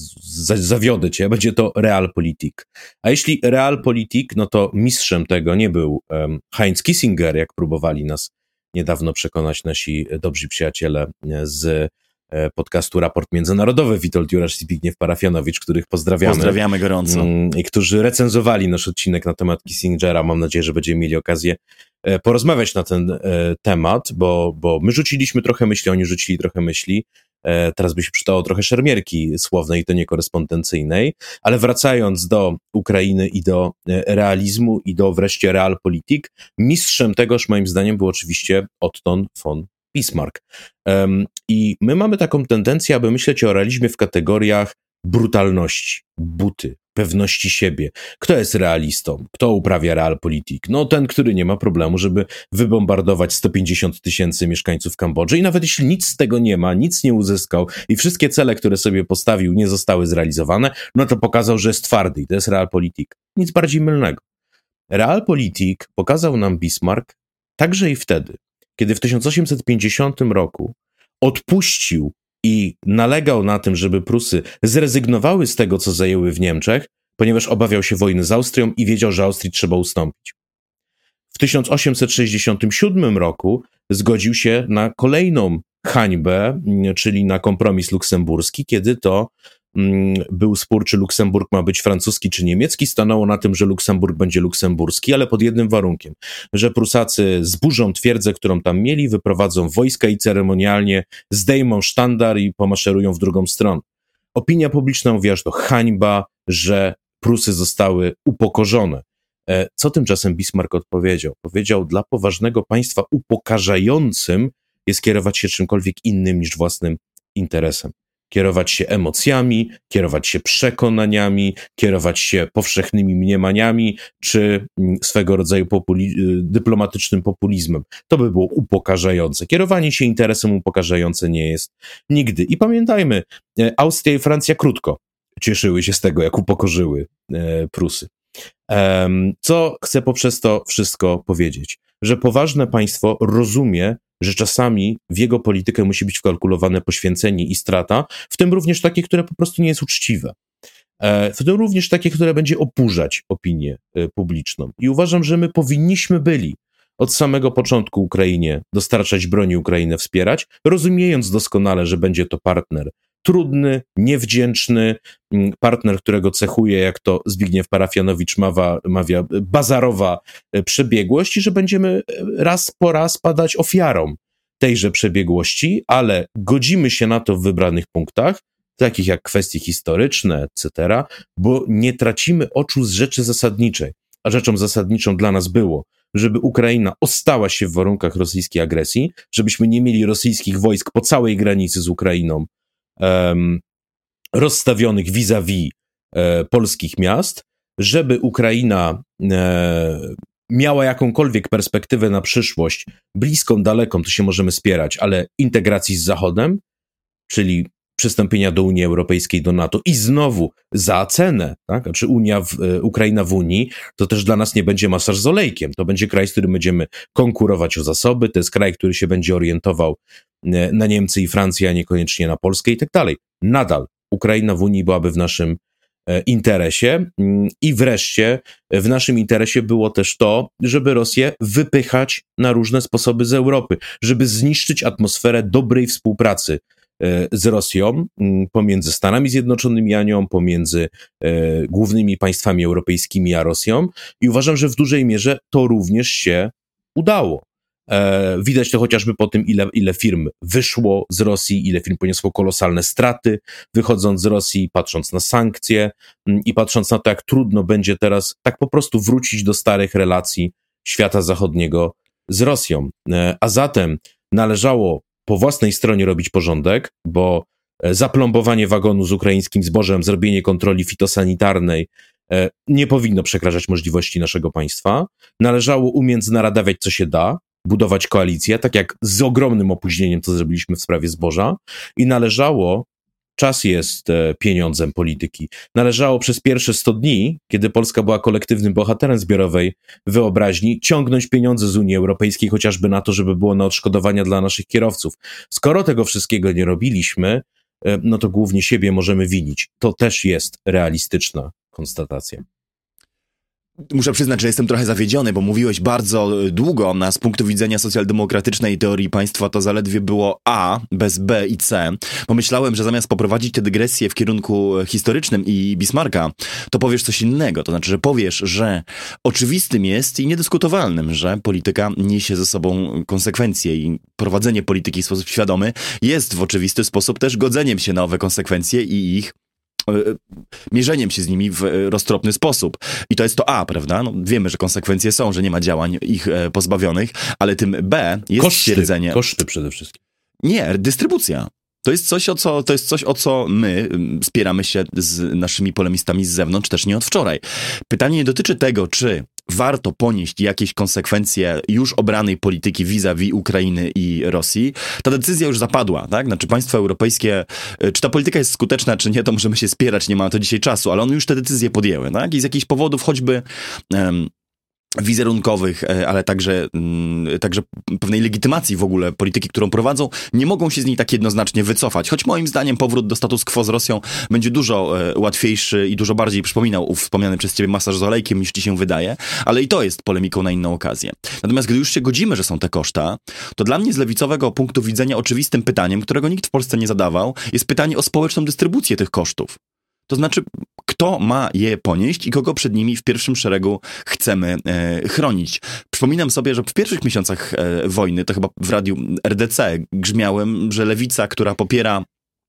zawiodę cię, będzie to Realpolitik. A jeśli Realpolitik, no to mistrzem tego nie był Heinz Kissinger, jak próbowali nas niedawno przekonać nasi dobrzy przyjaciele z podcastu Raport Międzynarodowy, Witold Jurasz i Zbigniew Parafianowicz, których pozdrawiamy. Pozdrawiamy gorąco. I którzy recenzowali nasz odcinek na temat Kissingera. Mam nadzieję, że będziemy mieli okazję porozmawiać na ten temat, bo my rzuciliśmy trochę myśli, oni rzucili trochę myśli. Teraz by się przydało trochę szermierki słownej, to nie korespondencyjnej, ale wracając do Ukrainy i do realizmu i do wreszcie Realpolitik, mistrzem tegoż moim zdaniem był oczywiście Otto von Bismarck. I my mamy taką tendencję, aby myśleć o realizmie w kategoriach brutalności, buty, pewności siebie. Kto jest realistą? Kto uprawia realpolitik? No ten, który nie ma problemu, żeby wybombardować 150 000 mieszkańców Kambodży i nawet jeśli nic z tego nie ma, nic nie uzyskał i wszystkie cele, które sobie postawił, nie zostały zrealizowane, no to pokazał, że jest twardy i to jest realpolitik. Nic bardziej mylnego. Realpolitik pokazał nam Bismarck także i wtedy, kiedy w 1850 roku odpuścił i nalegał na tym, żeby Prusy zrezygnowały z tego, co zajęły w Niemczech, ponieważ obawiał się wojny z Austrią i wiedział, że Austrii trzeba ustąpić. W 1867 roku zgodził się na kolejną hańbę, czyli na kompromis luksemburski, kiedy to był spór, czy Luksemburg ma być francuski czy niemiecki. Stanęło na tym, że Luksemburg będzie luksemburski, ale pod jednym warunkiem, że Prusacy zburzą twierdzę, którą tam mieli, wyprowadzą wojska i ceremonialnie zdejmą sztandar i pomaszerują w drugą stronę. Opinia publiczna mówiła, że to hańba, że Prusy zostały upokorzone. Co tymczasem Bismarck odpowiedział? Powiedział, dla poważnego państwa upokarzającym jest kierować się czymkolwiek innym niż własnym interesem. Kierować się emocjami, kierować się przekonaniami, kierować się powszechnymi mniemaniami, czy swego rodzaju dyplomatycznym populizmem. To by było upokarzające. Kierowanie się interesem upokarzające nie jest nigdy. I pamiętajmy, Austria i Francja krótko. cieszyły się z tego, jak upokorzyły Prusy. Co chcę poprzez to wszystko powiedzieć? Że poważne państwo rozumie, że czasami w jego politykę musi być wkalkulowane poświęcenie i strata, w tym również takie, które po prostu nie jest uczciwe. W tym również takie, które będzie oburzać opinię publiczną. I uważam, że my powinniśmy byli od samego początku Ukrainie dostarczać broni, Ukrainę wspierać, rozumiejąc doskonale, że będzie to partner trudny, niewdzięczny, partner, którego cechuje, jak to Zbigniew Parafianowicz mawia, bazarowa przebiegłość i że będziemy raz po raz padać ofiarą tejże przebiegłości, ale godzimy się na to w wybranych punktach, takich jak kwestie historyczne, etc., bo nie tracimy oczu z rzeczy zasadniczej. A rzeczą zasadniczą dla nas było, żeby Ukraina ostała się w warunkach rosyjskiej agresji, żebyśmy nie mieli rosyjskich wojsk po całej granicy z Ukrainą rozstawionych vis-a-vis polskich miast, żeby Ukraina miała jakąkolwiek perspektywę na przyszłość, bliską, daleką, to się możemy spierać, ale integracji z Zachodem, czyli przystąpienia do Unii Europejskiej, do NATO i znowu za cenę, tak? Znaczy Ukraina w Unii, to też dla nas nie będzie masaż z olejkiem. To będzie kraj, z którym będziemy konkurować o zasoby, to jest kraj, który się będzie orientował na Niemcy i Francję, a niekoniecznie na Polskę i tak dalej. Nadal Ukraina w Unii byłaby w naszym interesie i wreszcie w naszym interesie było też to, żeby Rosję wypychać na różne sposoby z Europy, żeby zniszczyć atmosferę dobrej współpracy z Rosją, pomiędzy Stanami Zjednoczonymi a nią, pomiędzy głównymi państwami europejskimi a Rosją i uważam, że w dużej mierze to również się udało. Widać to chociażby po tym, ile firm wyszło z Rosji, ile firm poniosło kolosalne straty wychodząc z Rosji, patrząc na sankcje i patrząc na to, jak trudno będzie teraz tak po prostu wrócić do starych relacji świata zachodniego z Rosją. A zatem należało po własnej stronie robić porządek, bo zaplombowanie wagonu z ukraińskim zbożem, zrobienie kontroli fitosanitarnej nie powinno przekraczać możliwości naszego państwa. Należało umiędzynarodawiać, co się da, budować koalicję, tak jak z ogromnym opóźnieniem, co zrobiliśmy w sprawie zboża i należało, czas jest pieniądzem polityki, należało przez pierwsze 100 dni, kiedy Polska była kolektywnym bohaterem zbiorowej wyobraźni, ciągnąć pieniądze z Unii Europejskiej chociażby na to, żeby było na odszkodowania dla naszych kierowców. Skoro tego wszystkiego nie robiliśmy, no to głównie siebie możemy winić. To też jest realistyczna konstatacja. Muszę przyznać, że jestem trochę zawiedziony, bo mówiłeś bardzo długo, z punktu widzenia socjaldemokratycznej teorii państwa to zaledwie było A, bez B i C. Pomyślałem, że zamiast poprowadzić tę dygresję w kierunku historycznym i Bismarcka, to powiesz coś innego. To znaczy, że powiesz, że oczywistym jest i niedyskutowalnym, że polityka niesie ze sobą konsekwencje i prowadzenie polityki w sposób świadomy jest w oczywisty sposób też godzeniem się na owe konsekwencje i ich mierzeniem się z nimi w roztropny sposób. I to jest to A, prawda? No, wiemy, że konsekwencje są, że nie ma działań ich pozbawionych, ale tym B jest stwierdzenie... Koszty przede wszystkim. Nie, dystrybucja. To jest coś, o co my spieramy się z naszymi polemistami z zewnątrz, też nie od wczoraj. Pytanie nie dotyczy tego, czy warto ponieść jakieś konsekwencje już obranej polityki vis-a-vis Ukrainy i Rosji. Ta decyzja już zapadła, tak? Znaczy państwa europejskie, czy ta polityka jest skuteczna, czy nie, to możemy się spierać, nie ma na to dzisiaj czasu, ale one już te decyzje podjęły, tak? I z jakichś powodów choćby wizerunkowych, ale także pewnej legitymacji w ogóle polityki, którą prowadzą, nie mogą się z niej tak jednoznacznie wycofać. Choć moim zdaniem powrót do status quo z Rosją będzie dużo łatwiejszy i dużo bardziej przypominał wspomniany przez ciebie masaż z olejkiem, niż ci się wydaje, ale i to jest polemiką na inną okazję. Natomiast gdy już się godzimy, że są te koszta, to dla mnie z lewicowego punktu widzenia oczywistym pytaniem, którego nikt w Polsce nie zadawał, jest pytanie o społeczną dystrybucję tych kosztów. To znaczy, kto ma je ponieść i kogo przed nimi w pierwszym szeregu chcemy chronić. Przypominam sobie, że w pierwszych miesiącach wojny, to chyba w radiu RDC grzmiałem, że lewica, która popiera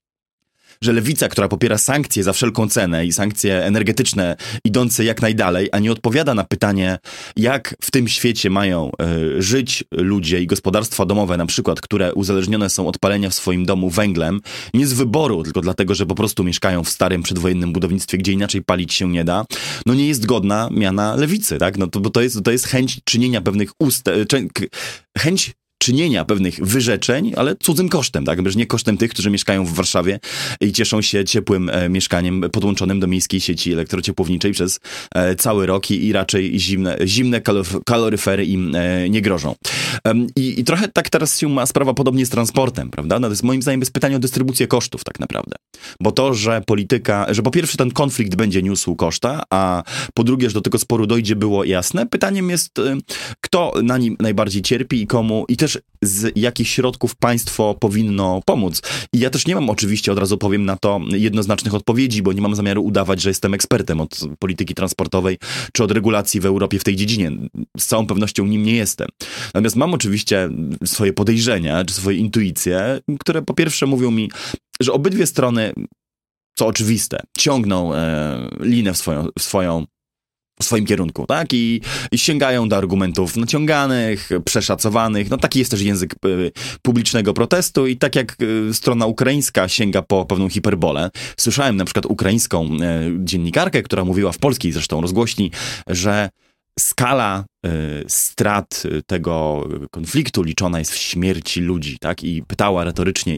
sankcje za wszelką cenę i sankcje energetyczne idące jak najdalej, a nie odpowiada na pytanie, jak w tym świecie mają żyć ludzie i gospodarstwa domowe na przykład, które uzależnione są od palenia w swoim domu węglem, nie z wyboru, tylko dlatego, że po prostu mieszkają w starym, przedwojennym budownictwie, gdzie inaczej palić się nie da, no nie jest godna miana lewicy, tak? No to, bo to jest chęć czynienia pewnych chęć czynienia pewnych wyrzeczeń, ale cudzym kosztem, tak? Nie kosztem tych, którzy mieszkają w Warszawie i cieszą się ciepłym mieszkaniem podłączonym do miejskiej sieci elektrociepłowniczej przez cały rok i raczej zimne kaloryfery im nie grożą. I trochę tak teraz się ma sprawa podobnie z transportem, prawda? No to jest moim zdaniem bez pytania o dystrybucję kosztów tak naprawdę. Bo to, że po pierwsze ten konflikt będzie niósł koszta, a po drugie, że do tego sporu dojdzie, było jasne. Pytaniem jest, kto na nim najbardziej cierpi i komu, i też z jakich środków państwo powinno pomóc. I ja też nie mam oczywiście, od razu powiem na to, jednoznacznych odpowiedzi, bo nie mam zamiaru udawać, że jestem ekspertem od polityki transportowej czy od regulacji w Europie w tej dziedzinie. Z całą pewnością nim nie jestem. Natomiast mam oczywiście swoje podejrzenia, czy swoje intuicje, które po pierwsze mówią mi, że obydwie strony, co oczywiste, ciągną linę w swoim kierunku, tak? I sięgają do argumentów naciąganych, przeszacowanych. No taki jest też język publicznego protestu i tak jak strona ukraińska sięga po pewną hiperbolę. Słyszałem na przykład ukraińską dziennikarkę, która mówiła w polskiej zresztą rozgłośni, że skala strat tego konfliktu liczona jest w śmierci ludzi, tak? I pytała retorycznie,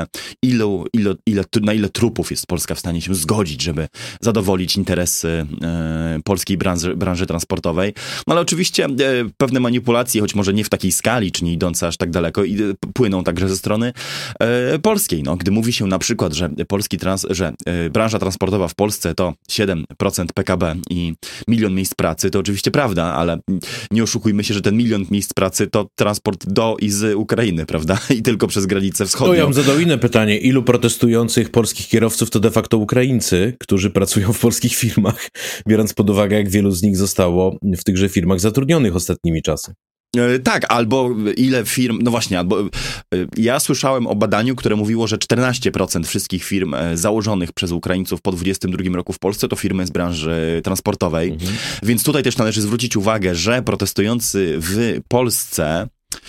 na ile trupów jest Polska w stanie się zgodzić, żeby zadowolić interesy polskiej branży transportowej. No ale oczywiście pewne manipulacje, choć może nie w takiej skali, czy nie idące aż tak daleko, płyną także ze strony polskiej. No, gdy mówi się na przykład, że branża transportowa w Polsce to 7% PKB i 1 000 000 miejsc pracy, to oczywiście prawda, ale nie oszukujmy się, że ten 1 000 000 miejsc pracy to transport do i z Ukrainy, prawda? I tylko przez granicę wschodnią. To ja bym zadał inne pytanie. Ilu protestujących polskich kierowców to de facto Ukraińcy, którzy pracują w polskich firmach, biorąc pod uwagę, jak wielu z nich zostało w tychże firmach zatrudnionych ostatnimi czasy? Tak, albo ile firm, no właśnie, albo ja słyszałem o badaniu, które mówiło, że 14% wszystkich firm założonych przez Ukraińców po 2022 roku w Polsce to firmy z branży transportowej, więc tutaj też należy zwrócić uwagę, że protestujący w Polsce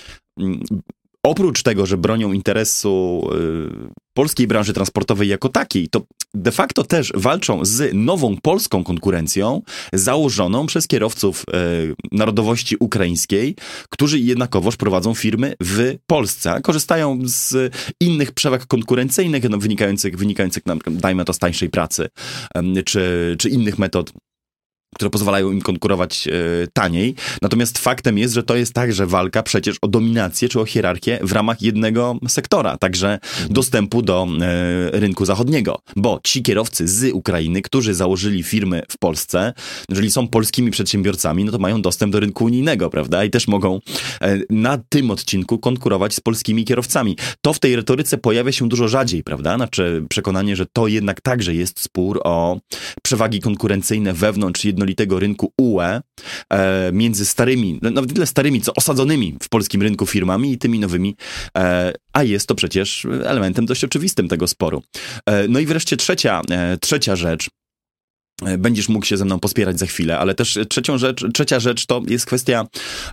oprócz tego, że bronią interesu polskiej branży transportowej jako takiej, to de facto też walczą z nową polską konkurencją założoną przez kierowców narodowości ukraińskiej, którzy jednakowoż prowadzą firmy w Polsce, a korzystają z innych przewag konkurencyjnych, no, wynikających dajmy to z tańszej pracy, czy innych metod, które pozwalają im konkurować taniej. Natomiast faktem jest, że to jest także walka przecież o dominację czy o hierarchię w ramach jednego sektora, także dostępu do rynku zachodniego. Bo ci kierowcy z Ukrainy, którzy założyli firmy w Polsce, jeżeli są polskimi przedsiębiorcami, no to mają dostęp do rynku unijnego, prawda? I też mogą na tym odcinku konkurować z polskimi kierowcami. To w tej retoryce pojawia się dużo rzadziej, prawda? Znaczy przekonanie, że to jednak także jest spór o przewagi konkurencyjne wewnątrz jednolitego rynku UE między starymi, nawet tyle starymi, co osadzonymi w polskim rynku firmami i tymi nowymi, a jest to przecież elementem dość oczywistym tego sporu. No i wreszcie trzecia rzecz, będziesz mógł się ze mną pospierać za chwilę, ale też trzecia rzecz to jest kwestia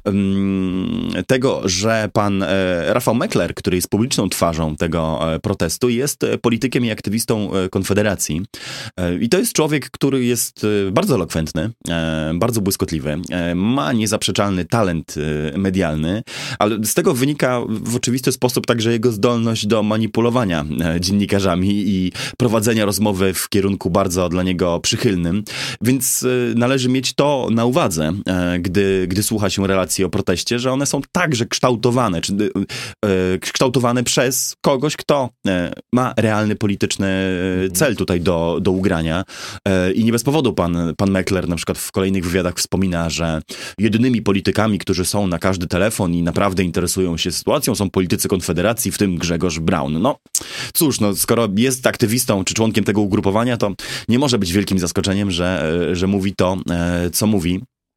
tego, że pan Rafał Mekler, który jest publiczną twarzą tego protestu, jest politykiem i aktywistą Konfederacji. I to jest człowiek, który jest bardzo elokwentny, bardzo błyskotliwy, ma niezaprzeczalny talent medialny, ale z tego wynika w oczywisty sposób także jego zdolność do manipulowania dziennikarzami i prowadzenia rozmowy w kierunku bardzo dla niego przychylnym. Więc należy mieć to na uwadze, gdy słucha się relacji o proteście, że one są także kształtowane przez kogoś, kto ma realny polityczny cel tutaj do ugrania. I nie bez powodu pan Mekler na przykład w kolejnych wywiadach wspomina, że jedynymi politykami, którzy są na każdy telefon i naprawdę interesują się sytuacją, są politycy Konfederacji, w tym Grzegorz Braun. No cóż, skoro jest aktywistą czy członkiem tego ugrupowania, to nie może być wielkim zaskoczeniem, że mówi to, co mówi.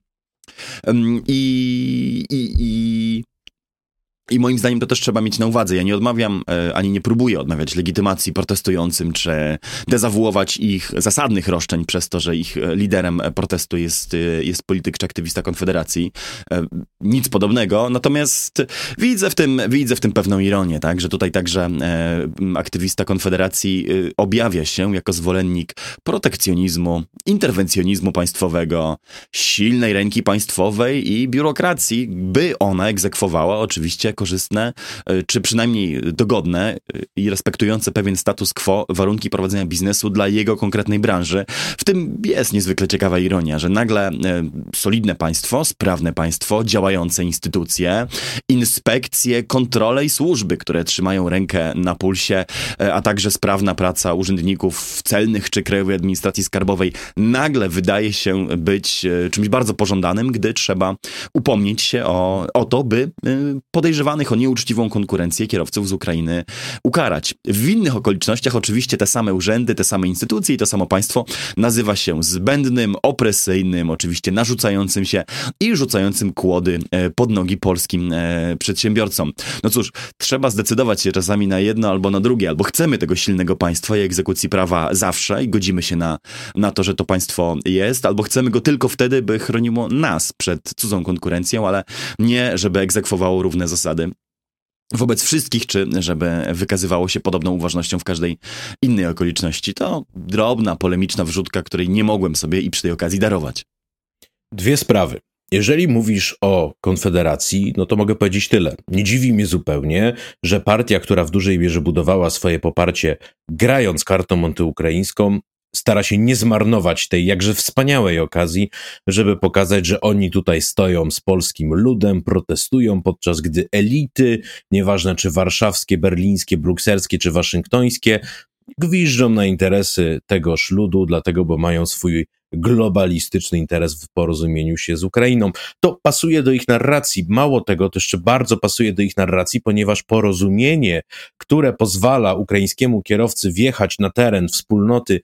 I moim zdaniem to też trzeba mieć na uwadze. Ja nie odmawiam, ani nie próbuję odmawiać legitymacji protestującym, czy dezawuować ich zasadnych roszczeń przez to, że ich liderem protestu jest polityk czy aktywista Konfederacji. Nic podobnego. Natomiast widzę w tym pewną ironię, tak? Że tutaj także aktywista Konfederacji objawia się jako zwolennik protekcjonizmu, interwencjonizmu państwowego, silnej ręki państwowej i biurokracji, by ona egzekwowała oczywiście korzystne, czy przynajmniej dogodne i respektujące pewien status quo warunki prowadzenia biznesu dla jego konkretnej branży. W tym jest niezwykle ciekawa ironia, że nagle solidne państwo, sprawne państwo, działające instytucje, inspekcje, kontrole i służby, które trzymają rękę na pulsie, a także sprawna praca urzędników celnych czy Krajowej Administracji Skarbowej nagle wydaje się być czymś bardzo pożądanym, gdy trzeba upomnieć się o to, by podejrzewanych o nieuczciwą konkurencję kierowców z Ukrainy ukarać. W innych okolicznościach oczywiście te same urzędy, te same instytucje i to samo państwo nazywa się zbędnym, opresyjnym, oczywiście narzucającym się i rzucającym kłody pod nogi polskim przedsiębiorcom. No cóż, trzeba zdecydować się czasami na jedno albo na drugie, albo chcemy tego silnego państwa i egzekucji prawa zawsze i godzimy się na to, że to państwo jest, albo chcemy go tylko wtedy, by chroniło nas przed cudzą konkurencją, ale nie, żeby egzekwowało równe zasady wobec wszystkich, czy żeby wykazywało się podobną uważnością w każdej innej okoliczności. To drobna, polemiczna wrzutka, której nie mogłem sobie i przy tej okazji darować. Dwie sprawy. Jeżeli mówisz o Konfederacji, no to mogę powiedzieć tyle. Nie dziwi mnie zupełnie, że partia, która w dużej mierze budowała swoje poparcie grając kartą antyukraińską, stara się nie zmarnować tej jakże wspaniałej okazji, żeby pokazać, że oni tutaj stoją z polskim ludem, protestują, podczas gdy elity, nieważne czy warszawskie, berlińskie, brukselskie czy waszyngtońskie, gwiżdżą na interesy tegoż ludu, dlatego, bo mają swój globalistyczny interes w porozumieniu się z Ukrainą. To pasuje do ich narracji. Mało tego, to jeszcze bardzo pasuje do ich narracji, ponieważ porozumienie, które pozwala ukraińskiemu kierowcy wjechać na teren wspólnoty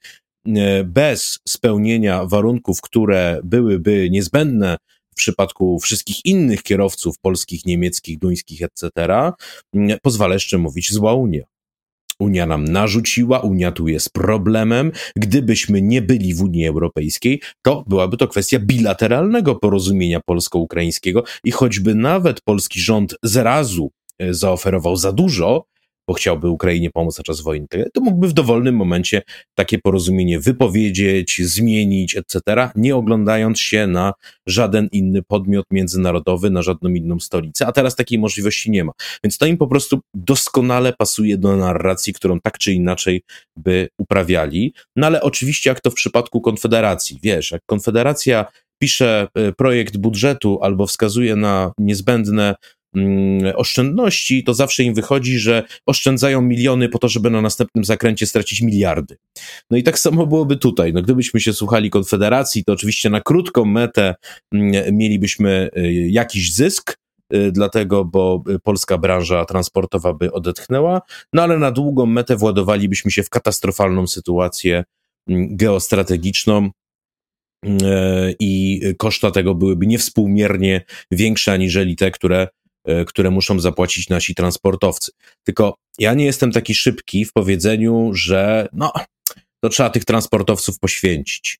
bez spełnienia warunków, które byłyby niezbędne w przypadku wszystkich innych kierowców polskich, niemieckich, duńskich, etc., pozwala jeszcze mówić zła Unia. Unia nam narzuciła, Unia tu jest problemem. Gdybyśmy nie byli w Unii Europejskiej, to byłaby to kwestia bilateralnego porozumienia polsko-ukraińskiego i choćby nawet polski rząd zrazu zaoferował za dużo, bo chciałby Ukrainie pomóc na czas wojny, to mógłby w dowolnym momencie takie porozumienie wypowiedzieć, zmienić, etc., nie oglądając się na żaden inny podmiot międzynarodowy, na żadną inną stolicę, a teraz takiej możliwości nie ma. Więc to im po prostu doskonale pasuje do narracji, którą tak czy inaczej by uprawiali. No ale oczywiście jak to w przypadku Konfederacji, wiesz, jak Konfederacja pisze projekt budżetu albo wskazuje na niezbędne oszczędności, to zawsze im wychodzi, że oszczędzają miliony po to, żeby na następnym zakręcie stracić miliardy. No i tak samo byłoby tutaj. No gdybyśmy się słuchali Konfederacji, to oczywiście na krótką metę mielibyśmy jakiś zysk, dlatego, bo polska branża transportowa by odetchnęła, no ale na długą metę władowalibyśmy się w katastrofalną sytuację geostrategiczną, i koszta tego byłyby niewspółmiernie większe aniżeli te, które muszą zapłacić nasi transportowcy. Tylko ja nie jestem taki szybki w powiedzeniu, że no, to trzeba tych transportowców poświęcić.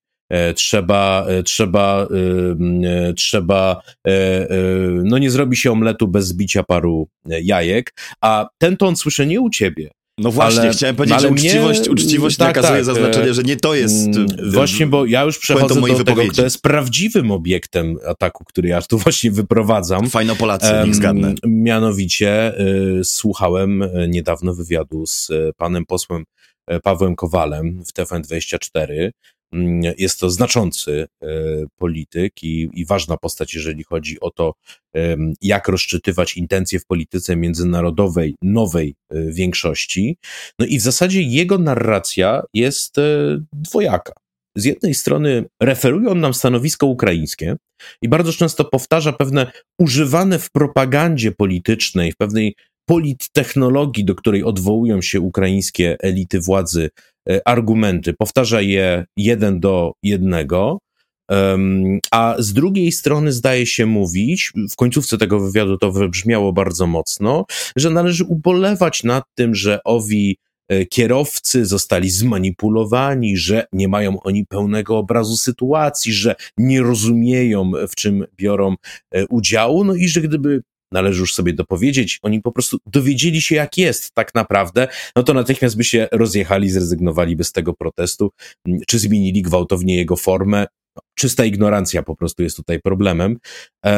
No nie zrobi się omletu bez zbicia paru jajek, a ten ton słyszę nie u ciebie. No właśnie, chciałem powiedzieć, że uczciwość nakazuje zaznaczenie, że nie to jest... Właśnie, bo ja już przechodzę do tego, kto jest prawdziwym obiektem ataku, który ja tu właśnie wyprowadzam. Fajno Polacy, niech zgadnę. Mianowicie słuchałem niedawno wywiadu z panem posłem Pawłem Kowalem w TVN24. Jest to znaczący polityk i ważna postać, jeżeli chodzi o to, jak rozczytywać intencje w polityce międzynarodowej nowej większości. No i w zasadzie jego narracja jest dwojaka. Z jednej strony referuje on nam stanowisko ukraińskie i bardzo często powtarza pewne używane w propagandzie politycznej, w pewnej polittechnologii, do której odwołują się ukraińskie elity władzy, argumenty. Powtarza je 1:1, a z drugiej strony zdaje się mówić, w końcówce tego wywiadu to wybrzmiało bardzo mocno, że należy ubolewać nad tym, że owi kierowcy zostali zmanipulowani, że nie mają oni pełnego obrazu sytuacji, że nie rozumieją, w czym biorą udziału, no i że gdyby, należy już sobie dopowiedzieć, oni po prostu dowiedzieli się, jak jest tak naprawdę, no to natychmiast by się rozjechali, zrezygnowaliby z tego protestu, czy zmienili gwałtownie jego formę. Czysta ignorancja po prostu jest tutaj problemem.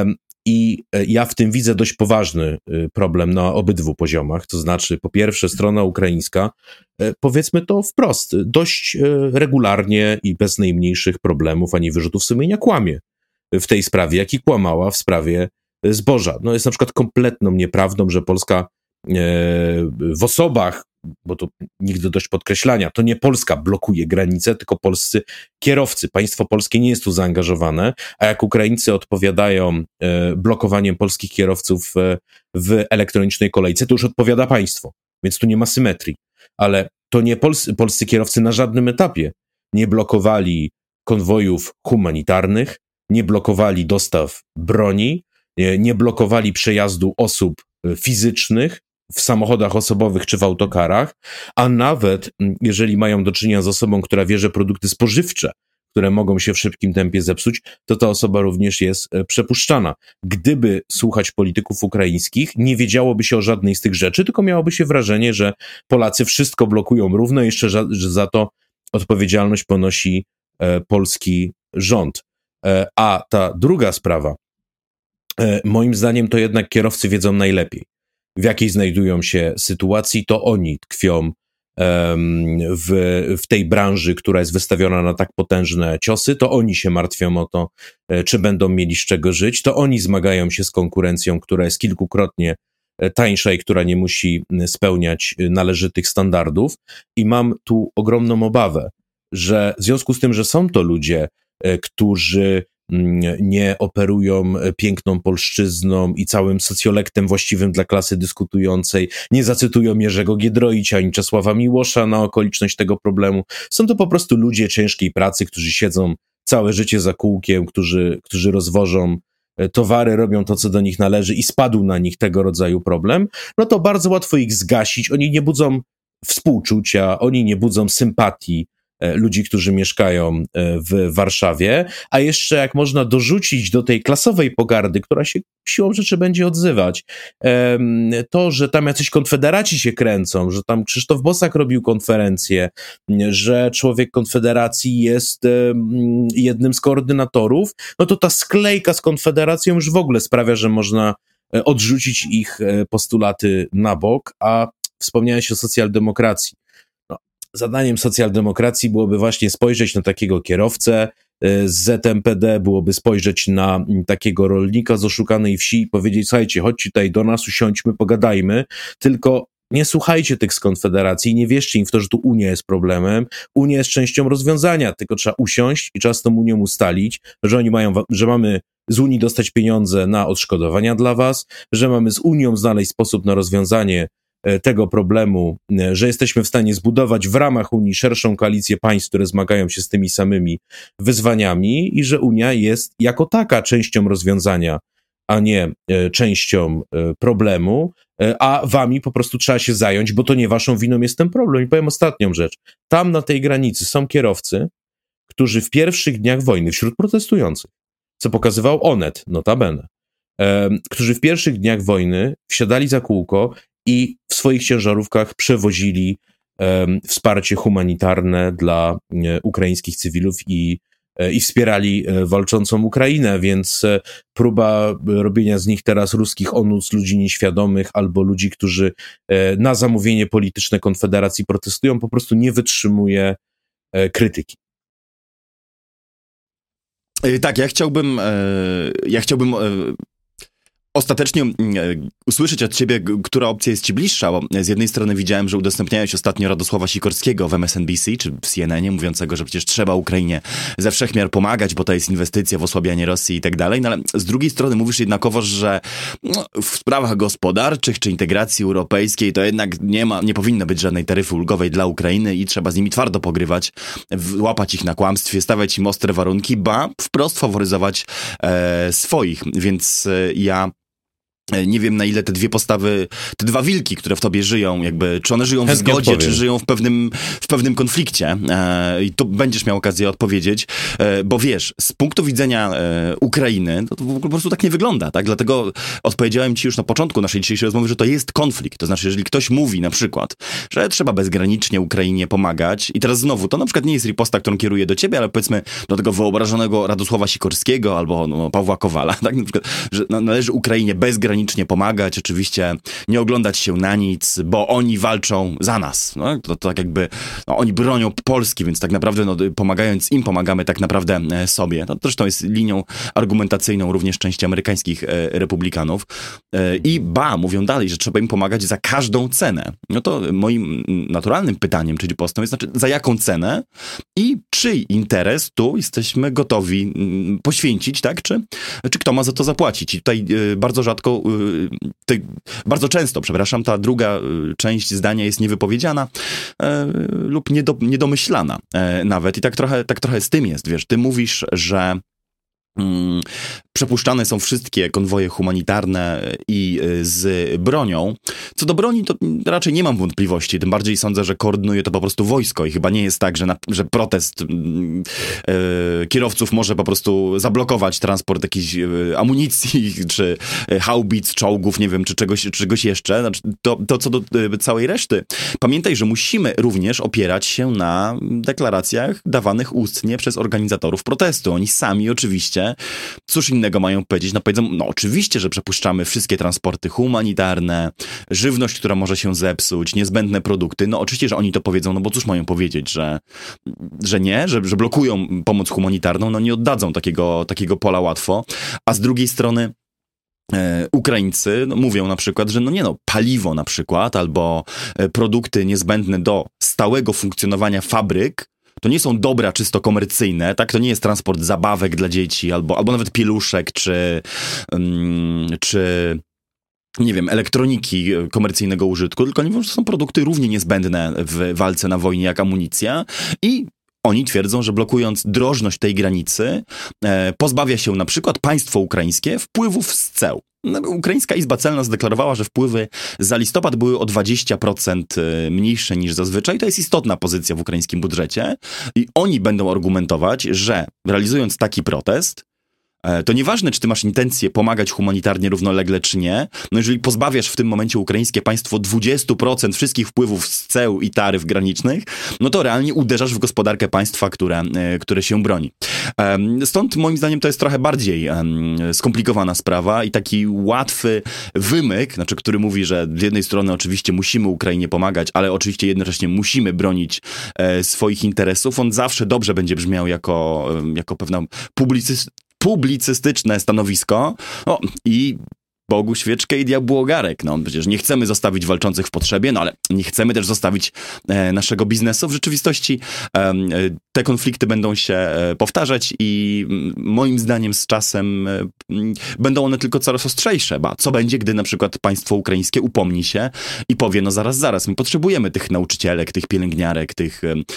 I ja w tym widzę dość poważny problem na obydwu poziomach, to znaczy po pierwsze strona ukraińska, powiedzmy to wprost, dość regularnie i bez najmniejszych problemów ani wyrzutów sumienia kłamie w tej sprawie, jak i kłamała w sprawie zboża. No jest na przykład kompletną nieprawdą, że Polska w osobach, bo to nigdy dość podkreślania, to nie Polska blokuje granicę, tylko polscy kierowcy. Państwo polskie nie jest tu zaangażowane, a jak Ukraińcy odpowiadają blokowaniem polskich kierowców w elektronicznej kolejce, to już odpowiada państwo, więc tu nie ma symetrii. Ale to nie polscy kierowcy na żadnym etapie nie blokowali konwojów humanitarnych, nie blokowali dostaw broni, nie blokowali przejazdu osób fizycznych w samochodach osobowych czy w autokarach, a nawet jeżeli mają do czynienia z osobą, która wiezie produkty spożywcze, które mogą się w szybkim tempie zepsuć, to ta osoba również jest przepuszczana. Gdyby słuchać polityków ukraińskich, nie wiedziałoby się o żadnej z tych rzeczy, tylko miałoby się wrażenie, że Polacy wszystko blokują równo, jeszcze że za to odpowiedzialność ponosi polski rząd. A ta druga sprawa, moim zdaniem to jednak kierowcy wiedzą najlepiej, w jakiej znajdują się sytuacji, to oni tkwią w tej branży, która jest wystawiona na tak potężne ciosy, to oni się martwią o to, czy będą mieli z czego żyć, to oni zmagają się z konkurencją, która jest kilkukrotnie tańsza i która nie musi spełniać należytych standardów. I mam tu ogromną obawę, że w związku z tym, że są to ludzie, którzy nie operują piękną polszczyzną i całym socjolektem właściwym dla klasy dyskutującej, nie zacytują Jerzego Giedroycia ani Czesława Miłosza na okoliczność tego problemu. Są to po prostu ludzie ciężkiej pracy, którzy siedzą całe życie za kółkiem, którzy rozwożą towary, robią to, co do nich należy i spadł na nich tego rodzaju problem, no to bardzo łatwo ich zgasić. Oni nie budzą współczucia, oni nie budzą sympatii ludzi, którzy mieszkają w Warszawie, a jeszcze jak można dorzucić do tej klasowej pogardy, która się siłą rzeczy będzie odzywać, to, że tam jacyś konfederaci się kręcą, że tam Krzysztof Bosak robił konferencję, że człowiek Konfederacji jest jednym z koordynatorów, no to ta sklejka z Konfederacją już w ogóle sprawia, że można odrzucić ich postulaty na bok, a wspomniałeś o socjaldemokracji. Zadaniem socjaldemokracji byłoby właśnie spojrzeć na takiego kierowcę z ZMPD, byłoby spojrzeć na takiego rolnika z oszukanej wsi i powiedzieć: słuchajcie, chodźcie tutaj do nas, usiądźmy, pogadajmy, tylko nie słuchajcie tych z Konfederacji, nie wierzcie im w to, że tu Unia jest problemem. Unia jest częścią rozwiązania, tylko trzeba usiąść i trzeba z tą Unią ustalić, że mamy z Unii dostać pieniądze na odszkodowania dla was, że mamy z Unią znaleźć sposób na rozwiązanie tego problemu, że jesteśmy w stanie zbudować w ramach Unii szerszą koalicję państw, które zmagają się z tymi samymi wyzwaniami i że Unia jest jako taka częścią rozwiązania, a nie częścią problemu, a wami po prostu trzeba się zająć, bo to nie waszą winą jest ten problem. I powiem ostatnią rzecz. Tam na tej granicy są kierowcy, którzy w pierwszych dniach wojny wśród protestujących, co pokazywał Onet, notabene, którzy w pierwszych dniach wojny wsiadali za kółko i w swoich ciężarówkach przewozili wsparcie humanitarne dla ukraińskich cywilów i wspierali walczącą Ukrainę, więc próba robienia z nich teraz ruskich onuc, ludzi nieświadomych albo ludzi, którzy na zamówienie polityczne Konfederacji protestują, po prostu nie wytrzymuje krytyki. Tak, ja chciałbym ostatecznie usłyszeć od ciebie, która opcja jest ci bliższa, bo z jednej strony widziałem, że udostępniałeś ostatnio Radosława Sikorskiego w MSNBC, czy w CNN-ie, mówiącego, że przecież trzeba Ukrainie ze wszechmiar pomagać, bo to jest inwestycja w osłabianie Rosji i tak dalej, no ale z drugiej strony mówisz jednakowoż, że w sprawach gospodarczych czy integracji europejskiej to jednak nie powinno być żadnej taryfy ulgowej dla Ukrainy i trzeba z nimi twardo pogrywać, łapać ich na kłamstwie, stawiać im ostre warunki, ba wprost faworyzować swoich, więc ja Nie wiem, na ile te dwie postawy, te dwa wilki, które w tobie żyją, jakby, czy one żyją w zgodzie, czy żyją w pewnym konflikcie. I tu będziesz miał okazję odpowiedzieć, bo wiesz, z punktu widzenia Ukrainy, to po prostu tak nie wygląda, tak? Dlatego odpowiedziałem ci już na początku naszej dzisiejszej rozmowy, że to jest konflikt. To znaczy, jeżeli ktoś mówi na przykład, że trzeba bezgranicznie Ukrainie pomagać, i teraz znowu, to na przykład nie jest riposta, którą kieruję do ciebie, ale powiedzmy do tego wyobrażonego Radosława Sikorskiego albo Pawła Kowala, tak? Na przykład, że należy Ukrainie bezgranicznie pomagać, oczywiście nie oglądać się na nic, bo oni walczą za nas. No, to tak jakby oni bronią Polski, więc tak naprawdę pomagając im, pomagamy tak naprawdę sobie. To zresztą jest linią argumentacyjną również części amerykańskich republikanów. I mówią dalej, że trzeba im pomagać za każdą cenę. No to moim naturalnym pytaniem, czyli postą jest, znaczy za jaką cenę i czyj interes tu jesteśmy gotowi poświęcić, tak? Czy kto ma za to zapłacić? I tutaj bardzo często, ta druga część zdania jest niewypowiedziana lub niedomyślana nawet. I tak trochę z tym jest, wiesz, ty mówisz, że przepuszczane są wszystkie konwoje humanitarne i z bronią. Co do broni, to raczej nie mam wątpliwości. Tym bardziej sądzę, że koordynuje to po prostu wojsko i chyba nie jest tak, że protest kierowców może po prostu zablokować transport jakiejś amunicji, czy haubic, czołgów, nie wiem, czy czegoś jeszcze. Znaczy, to co do całej reszty. Pamiętaj, że musimy również opierać się na deklaracjach dawanych ustnie przez organizatorów protestu. Oni sami oczywiście cóż innego mają powiedzieć? Powiedzą, oczywiście, że przepuszczamy wszystkie transporty humanitarne, żywność, która może się zepsuć, niezbędne produkty. Oczywiście, że oni to powiedzą, bo cóż mają powiedzieć, że nie, że blokują pomoc humanitarną, nie oddadzą takiego pola łatwo. A z drugiej strony Ukraińcy mówią na przykład, że paliwo na przykład, albo produkty niezbędne do stałego funkcjonowania fabryk, to nie są dobra czysto komercyjne, tak? To nie jest transport zabawek dla dzieci, albo nawet pieluszek, czy nie wiem, elektroniki komercyjnego użytku, tylko to są produkty równie niezbędne w walce na wojnie jak amunicja i oni twierdzą, że blokując drożność tej granicy pozbawia się na przykład państwo ukraińskie wpływów z ceł. Ukraińska Izba Celna zadeklarowała, że wpływy za listopad były o 20% mniejsze niż zazwyczaj. To jest istotna pozycja w ukraińskim budżecie i oni będą argumentować, że realizując taki protest, to nieważne, czy ty masz intencję pomagać humanitarnie równolegle, czy nie. Jeżeli pozbawiasz w tym momencie ukraińskie państwo 20% wszystkich wpływów z ceł i taryf granicznych, to realnie uderzasz w gospodarkę państwa, które się broni. Stąd moim zdaniem to jest trochę bardziej skomplikowana sprawa i taki łatwy wymyk, który mówi, że z jednej strony oczywiście musimy Ukrainie pomagać, ale oczywiście jednocześnie musimy bronić swoich interesów. On zawsze dobrze będzie brzmiał jako pewna publicystyczne stanowisko. I Bogu świeczkę i diabłu ogarek. Przecież nie chcemy zostawić walczących w potrzebie, ale nie chcemy też zostawić naszego biznesu. W rzeczywistości te konflikty będą się powtarzać i moim zdaniem z czasem będą one tylko coraz ostrzejsze. Co będzie, gdy na przykład państwo ukraińskie upomni się i powie, zaraz, my potrzebujemy tych nauczycielek, tych pielęgniarek, tych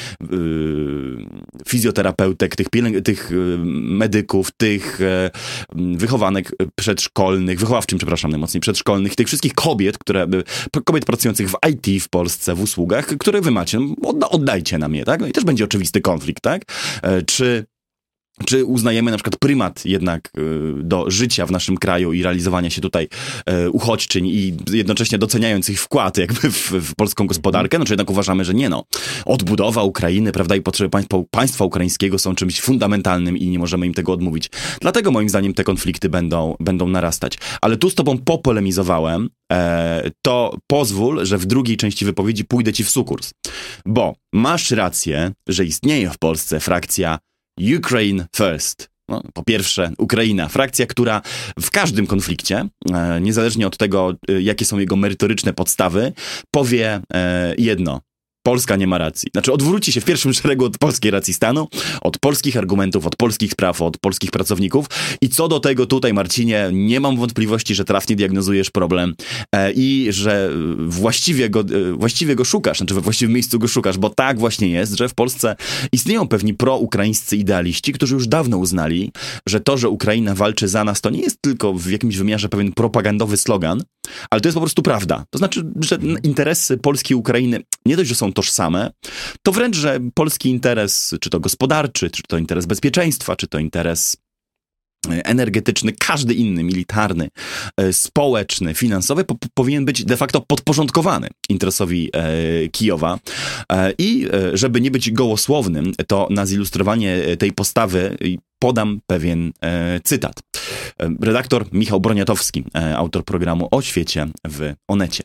fizjoterapeutek, tych medyków, tych wychowawczych przedszkolnych, tych wszystkich kobiet pracujących w IT w Polsce, w usługach, które wy macie. Oddajcie nam je, tak? I też będzie oczywisty konflikt, tak? Czy uznajemy na przykład prymat jednak do życia w naszym kraju i realizowania się tutaj uchodźczyń i jednocześnie doceniając ich wkład jakby w polską gospodarkę, czy jednak uważamy, że nie odbudowa Ukrainy, prawda, i potrzeby państwa ukraińskiego są czymś fundamentalnym i nie możemy im tego odmówić. Dlatego moim zdaniem te konflikty będą narastać. Ale tu z tobą popolemizowałem, to pozwól, że w drugiej części wypowiedzi pójdę ci w sukurs. Bo masz rację, że istnieje w Polsce frakcja Ukraine First. Po pierwsze, Ukraina, frakcja, która w każdym konflikcie, niezależnie od tego, jakie są jego merytoryczne podstawy, powie jedno. Polska nie ma racji. Znaczy odwróci się w pierwszym szeregu od polskiej racji stanu, od polskich argumentów, od polskich spraw, od polskich pracowników i co do tego tutaj, Marcinie, nie mam wątpliwości, że trafnie diagnozujesz problem i że właściwie go szukasz, znaczy we właściwym miejscu go szukasz, bo tak właśnie jest, że w Polsce istnieją pewni proukraińscy idealiści, którzy już dawno uznali, że to, że Ukraina walczy za nas, to nie jest tylko w jakimś wymiarze pewien propagandowy slogan, ale to jest po prostu prawda. To znaczy, że interesy Polski i Ukrainy nie dość, że są tożsame, to wręcz, że polski interes, czy to gospodarczy, czy to interes bezpieczeństwa, czy to interes energetyczny, każdy inny, militarny, społeczny, finansowy powinien być de facto podporządkowany interesowi Kijowa. I żeby nie być gołosłownym, to na zilustrowanie tej postawy podam pewien cytat. Redaktor Michał Broniatowski, autor programu O świecie w Onecie.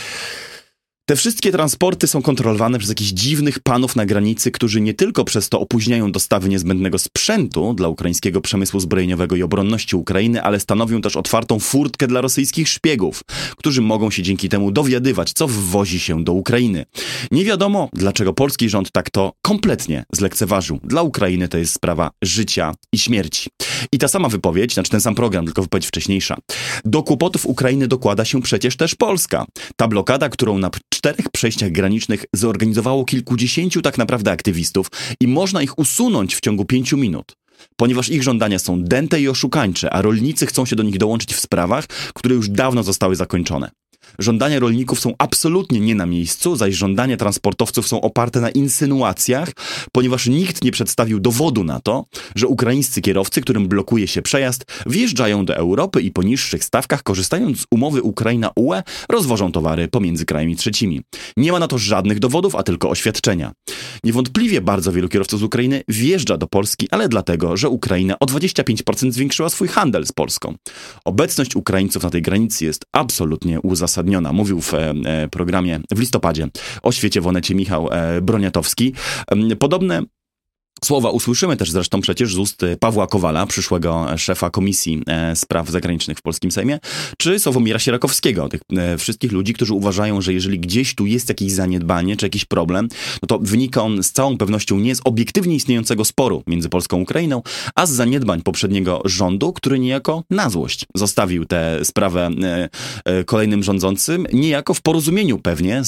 Te wszystkie transporty są kontrolowane przez jakichś dziwnych panów na granicy, którzy nie tylko przez to opóźniają dostawy niezbędnego sprzętu dla ukraińskiego przemysłu zbrojeniowego i obronności Ukrainy, ale stanowią też otwartą furtkę dla rosyjskich szpiegów, którzy mogą się dzięki temu dowiadywać, co wwozi się do Ukrainy. Nie wiadomo, dlaczego polski rząd tak to kompletnie zlekceważył. Dla Ukrainy to jest sprawa życia i śmierci. I ta sama wypowiedź, znaczy ten sam program, tylko wypowiedź wcześniejsza. Do kłopotów Ukrainy dokłada się przecież też Polska. Ta blokada, którą na 4 przejściach granicznych zorganizowało kilkudziesięciu tak naprawdę aktywistów i można ich usunąć w ciągu 5 minut. Ponieważ ich żądania są dęte i oszukańcze, a rolnicy chcą się do nich dołączyć w sprawach, które już dawno zostały zakończone. Żądania rolników są absolutnie nie na miejscu, zaś żądania transportowców są oparte na insynuacjach, ponieważ nikt nie przedstawił dowodu na to, że ukraińscy kierowcy, którym blokuje się przejazd, wjeżdżają do Europy i po niższych stawkach, korzystając z umowy Ukraina-UE, rozwożą towary pomiędzy krajami trzecimi. Nie ma na to żadnych dowodów, a tylko oświadczenia. Niewątpliwie bardzo wielu kierowców z Ukrainy wjeżdża do Polski, ale dlatego, że Ukraina o 25% zwiększyła swój handel z Polską. Obecność Ukraińców na tej granicy jest absolutnie uzasadniona. Mówił w programie w listopadzie O świecie w Onecie Michał Broniatowski. Podobne słowa usłyszymy też zresztą przecież z ust Pawła Kowala, przyszłego szefa Komisji Spraw Zagranicznych w Polskim Sejmie, czy Sławomira Sierakowskiego, tych wszystkich ludzi, którzy uważają, że jeżeli gdzieś tu jest jakieś zaniedbanie, czy jakiś problem, no to wynika on z całą pewnością nie z obiektywnie istniejącego sporu między Polską a Ukrainą, a z zaniedbań poprzedniego rządu, który niejako na złość zostawił tę sprawę kolejnym rządzącym, niejako w porozumieniu pewnie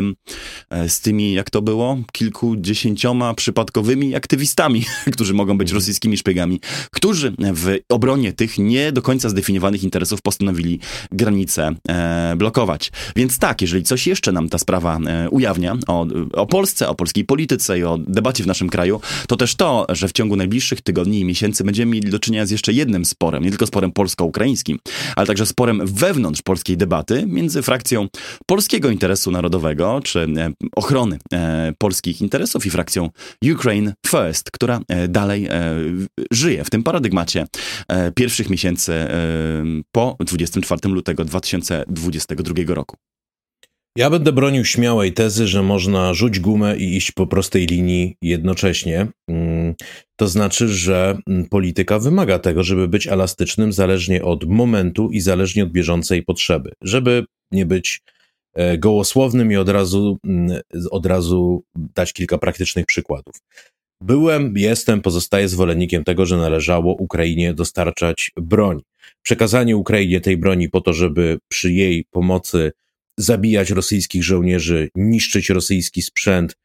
z tymi, jak to było, kilkudziesięcioma przypadkowymi aktywistami, którzy mogą być rosyjskimi szpiegami, którzy w obronie tych nie do końca zdefiniowanych interesów postanowili granicę blokować. Więc tak, jeżeli coś jeszcze nam ta sprawa ujawnia o Polsce, o polskiej polityce i o debacie w naszym kraju, to też to, że w ciągu najbliższych tygodni i miesięcy będziemy mieli do czynienia z jeszcze jednym sporem, nie tylko sporem polsko-ukraińskim, ale także sporem wewnątrz polskiej debaty między frakcją polskiego interesu narodowego, czy ochrony polskich interesów i frakcją Ukraine First, która dalej żyje w tym paradygmacie pierwszych miesięcy po 24 lutego 2022 roku. Ja będę bronił śmiałej tezy, że można rzuć gumę i iść po prostej linii jednocześnie. To znaczy, że polityka wymaga tego, żeby być elastycznym zależnie od momentu i zależnie od bieżącej potrzeby. Żeby nie być gołosłownym i od razu dać kilka praktycznych przykładów. Jestem, pozostaję zwolennikiem tego, że należało Ukrainie dostarczać broń. Przekazanie Ukrainie tej broni po to, żeby przy jej pomocy zabijać rosyjskich żołnierzy, niszczyć rosyjski sprzęt,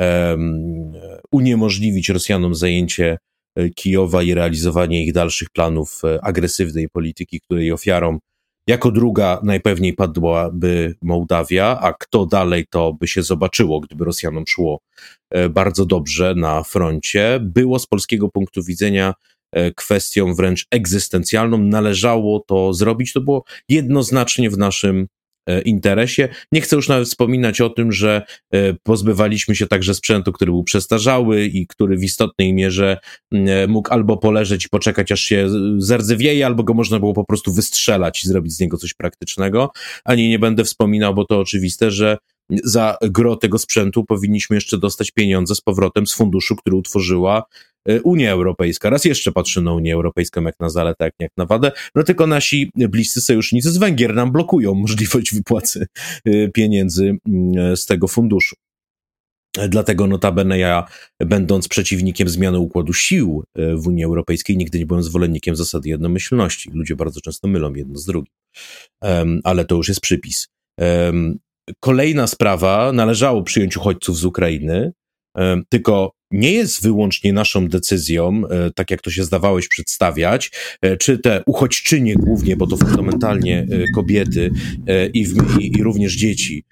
uniemożliwić Rosjanom zajęcie Kijowa i realizowanie ich dalszych planów agresywnej polityki, której ofiarą jako druga najpewniej padłaby Mołdawia, a kto dalej to by się zobaczyło, gdyby Rosjanom szło bardzo dobrze na froncie, było z polskiego punktu widzenia kwestią wręcz egzystencjalną. Należało to zrobić, to było jednoznacznie w naszym interesie. Nie chcę już nawet wspominać o tym, że pozbywaliśmy się także sprzętu, który był przestarzały i który w istotnej mierze mógł albo poleżeć i poczekać, aż się zerdzewieje, albo go można było po prostu wystrzelać i zrobić z niego coś praktycznego. Ani nie będę wspominał, bo to oczywiste, że za gro tego sprzętu powinniśmy jeszcze dostać pieniądze z powrotem z funduszu, który utworzyła Unia Europejska. Raz jeszcze patrzę na Unię Europejską jak na zaletę, jak na wadę, no tylko nasi bliscy sojusznicy z Węgier nam blokują możliwość wypłaty pieniędzy z tego funduszu. Dlatego notabene ja, będąc przeciwnikiem zmiany układu sił w Unii Europejskiej, nigdy nie byłem zwolennikiem zasady jednomyślności. Ludzie bardzo często mylą jedno z drugim, ale to już jest przypis. Kolejna sprawa, należało przyjąć uchodźców z Ukrainy, tylko nie jest wyłącznie naszą decyzją, tak jak to się zdawałeś przedstawiać, czy te uchodźczynie głównie, bo to fundamentalnie kobiety i również dzieci,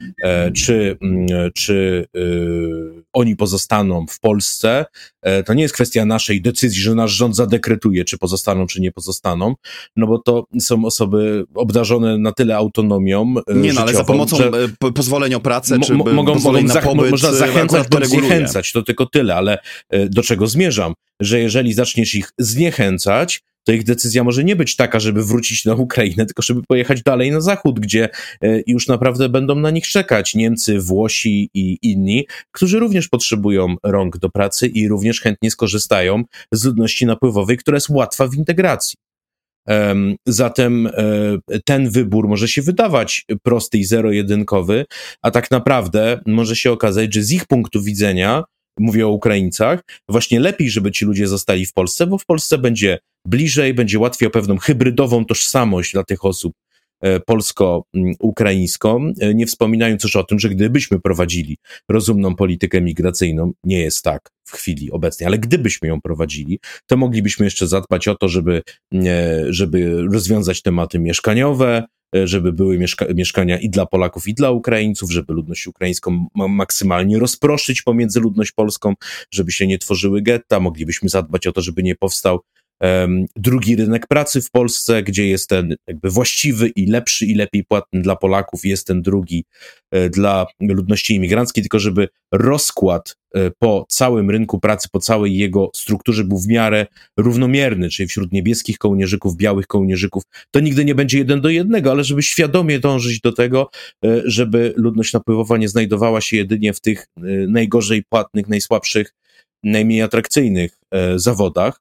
czy oni pozostaną w Polsce, to nie jest kwestia naszej decyzji, że nasz rząd zadekretuje, czy pozostaną, czy nie pozostaną, no bo to są osoby obdarzone na tyle autonomią nie, no ale za pomocą pozwoleń o pracę, czy pozwoleń na pobyt, można zachęcać bądź zniechęcać, to tylko tyle, ale do czego zmierzam? Że jeżeli zaczniesz ich zniechęcać, to ich decyzja może nie być taka, żeby wrócić na Ukrainę, tylko żeby pojechać dalej na zachód, gdzie już naprawdę będą na nich czekać Niemcy, Włosi i inni, którzy również potrzebują rąk do pracy i również chętnie skorzystają z ludności napływowej, która jest łatwa w integracji. Zatem ten wybór może się wydawać prosty i zero-jedynkowy, a tak naprawdę może się okazać, że z ich punktu widzenia, mówię o Ukraińcach, właśnie lepiej, żeby ci ludzie zostali w Polsce, bo w Polsce będzie bliżej, będzie łatwiej o pewną hybrydową tożsamość dla tych osób polsko-ukraińską, nie wspominając już o tym, że gdybyśmy prowadzili rozumną politykę migracyjną, nie jest tak w chwili obecnej, ale gdybyśmy ją prowadzili, to moglibyśmy jeszcze zadbać o to, żeby rozwiązać tematy mieszkaniowe, żeby były mieszkania i dla Polaków, i dla Ukraińców, żeby ludność ukraińską maksymalnie rozproszyć pomiędzy ludność polską, żeby się nie tworzyły getta, moglibyśmy zadbać o to, żeby nie powstał drugi rynek pracy w Polsce, gdzie jest ten jakby właściwy i lepszy i lepiej płatny dla Polaków, jest ten drugi dla ludności imigranckiej, tylko żeby rozkład po całym rynku pracy, po całej jego strukturze był w miarę równomierny, czyli wśród niebieskich kołnierzyków, białych kołnierzyków, to nigdy nie będzie 1:1, ale żeby świadomie dążyć do tego, żeby ludność napływowa nie znajdowała się jedynie w tych najgorzej płatnych, najsłabszych, najmniej atrakcyjnych zawodach.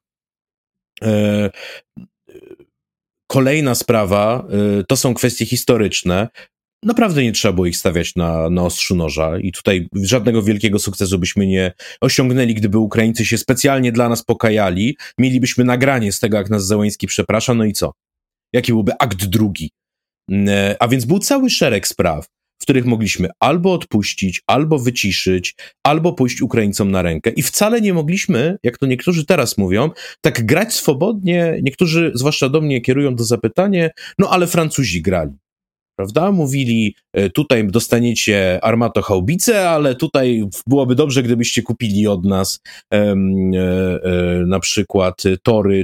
Kolejna sprawa to są kwestie historyczne. Naprawdę nie trzeba było ich stawiać na ostrzu noża i tutaj żadnego wielkiego sukcesu byśmy nie osiągnęli, gdyby Ukraińcy się specjalnie dla nas pokajali. Mielibyśmy nagranie z tego, jak nas Zełenski przeprasza, no i co? Jaki byłby akt drugi? A więc był cały szereg spraw, w których mogliśmy albo odpuścić, albo wyciszyć, albo pójść Ukraińcom na rękę. I wcale nie mogliśmy, jak to niektórzy teraz mówią, tak grać swobodnie. Niektórzy, zwłaszcza do mnie, kierują to zapytanie, no ale Francuzi grali. Prawda? Mówili, tutaj dostaniecie armatochaubice, ale tutaj byłoby dobrze, gdybyście kupili od nas na przykład tory,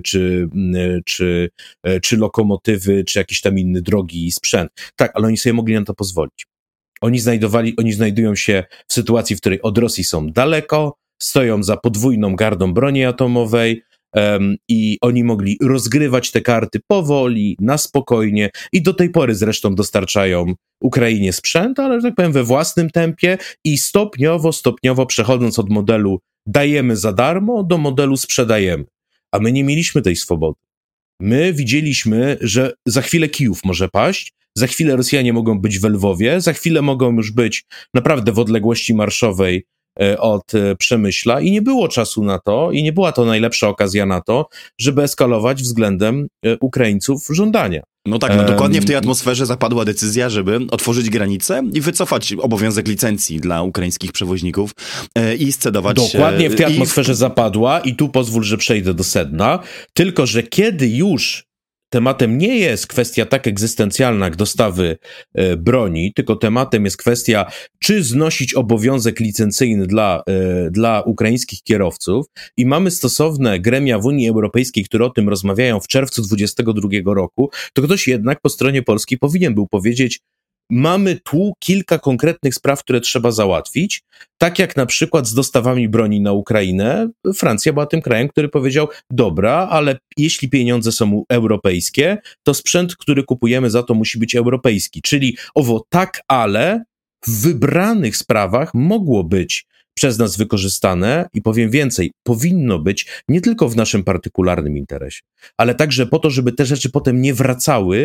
czy lokomotywy, czy jakiś tam inny drogi sprzęt. Tak, ale oni sobie mogli na to pozwolić. Oni znajdują się w sytuacji, w której od Rosji są daleko, stoją za podwójną gardą broni atomowej, i oni mogli rozgrywać te karty powoli, na spokojnie i do tej pory zresztą dostarczają Ukrainie sprzęt, ale że tak powiem we własnym tempie i stopniowo przechodząc od modelu dajemy za darmo do modelu sprzedajemy. A my nie mieliśmy tej swobody. My widzieliśmy, że za chwilę Kijów może paść, za chwilę Rosjanie mogą być w Lwowie, za chwilę mogą już być naprawdę w odległości marszowej od Przemyśla i nie było czasu na to i nie była to najlepsza okazja na to, żeby eskalować względem Ukraińców żądania. No tak, no dokładnie w tej atmosferze zapadła decyzja, żeby otworzyć granice i wycofać obowiązek licencji dla ukraińskich przewoźników i scedować... Dokładnie w tej atmosferze zapadła i tu pozwól, że przejdę do sedna, tylko że kiedy już tematem nie jest kwestia tak egzystencjalna jak dostawy broni, tylko tematem jest kwestia, czy znosić obowiązek licencyjny dla ukraińskich kierowców i mamy stosowne gremia w Unii Europejskiej, które o tym rozmawiają w czerwcu 2022 roku, to ktoś jednak po stronie polskiej powinien był powiedzieć, mamy tu kilka konkretnych spraw, które trzeba załatwić, tak jak na przykład z dostawami broni na Ukrainę. Francja była tym krajem, który powiedział, dobra, ale jeśli pieniądze są europejskie, to sprzęt, który kupujemy za to musi być europejski. Czyli tak, ale w wybranych sprawach mogło być przez nas wykorzystane i powiem więcej, powinno być nie tylko w naszym partykularnym interesie, ale także po to, żeby te rzeczy potem nie wracały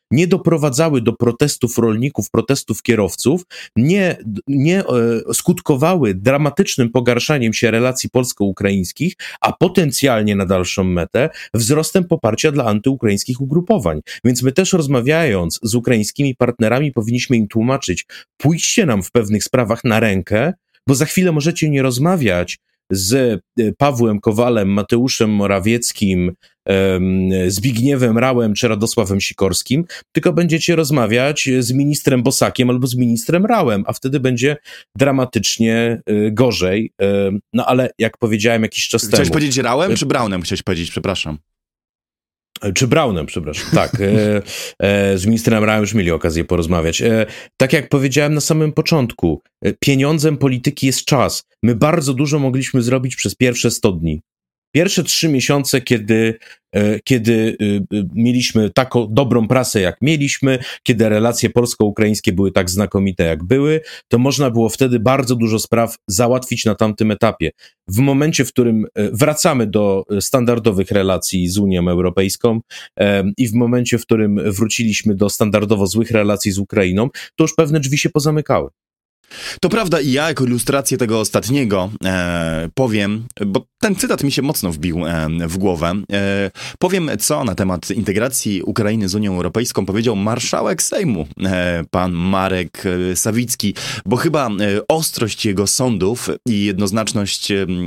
nie doprowadzały do protestów rolników, protestów kierowców, nie skutkowały dramatycznym pogarszaniem się relacji polsko-ukraińskich, a potencjalnie na dalszą metę wzrostem poparcia dla antyukraińskich ugrupowań. Więc my też rozmawiając z ukraińskimi partnerami powinniśmy im tłumaczyć, pójdźcie nam w pewnych sprawach na rękę, bo za chwilę możecie nie rozmawiać z Pawłem Kowalem, Mateuszem Morawieckim, Zbigniewem Rauem czy Radosławem Sikorskim, tylko będziecie rozmawiać z ministrem Bosakiem albo z ministrem Rauem, a wtedy będzie dramatycznie gorzej. No ale jak powiedziałem jakiś czas temu... Chciałeś powiedzieć Rauem czy Braunem? Chciałeś powiedzieć, przepraszam. Czy Braunem, przepraszam. Tak, z ministrem Rauem już mieli okazję porozmawiać. Tak jak powiedziałem na samym początku, pieniądzem polityki jest czas. My bardzo dużo mogliśmy zrobić przez pierwsze 100 dni. Pierwsze 3 miesiące, kiedy mieliśmy taką dobrą prasę, jak mieliśmy, kiedy relacje polsko-ukraińskie były tak znakomite, jak były, to można było wtedy bardzo dużo spraw załatwić na tamtym etapie. W momencie, w którym wracamy do standardowych relacji z Unią Europejską i w momencie, w którym wróciliśmy do standardowo złych relacji z Ukrainą, to już pewne drzwi się pozamykały. To prawda i ja jako ilustrację tego ostatniego powiem, bo ten cytat mi się mocno wbił w głowę, powiem co na temat integracji Ukrainy z Unią Europejską powiedział marszałek Sejmu, pan Marek Sawicki, bo chyba ostrość jego sądów i jednoznaczność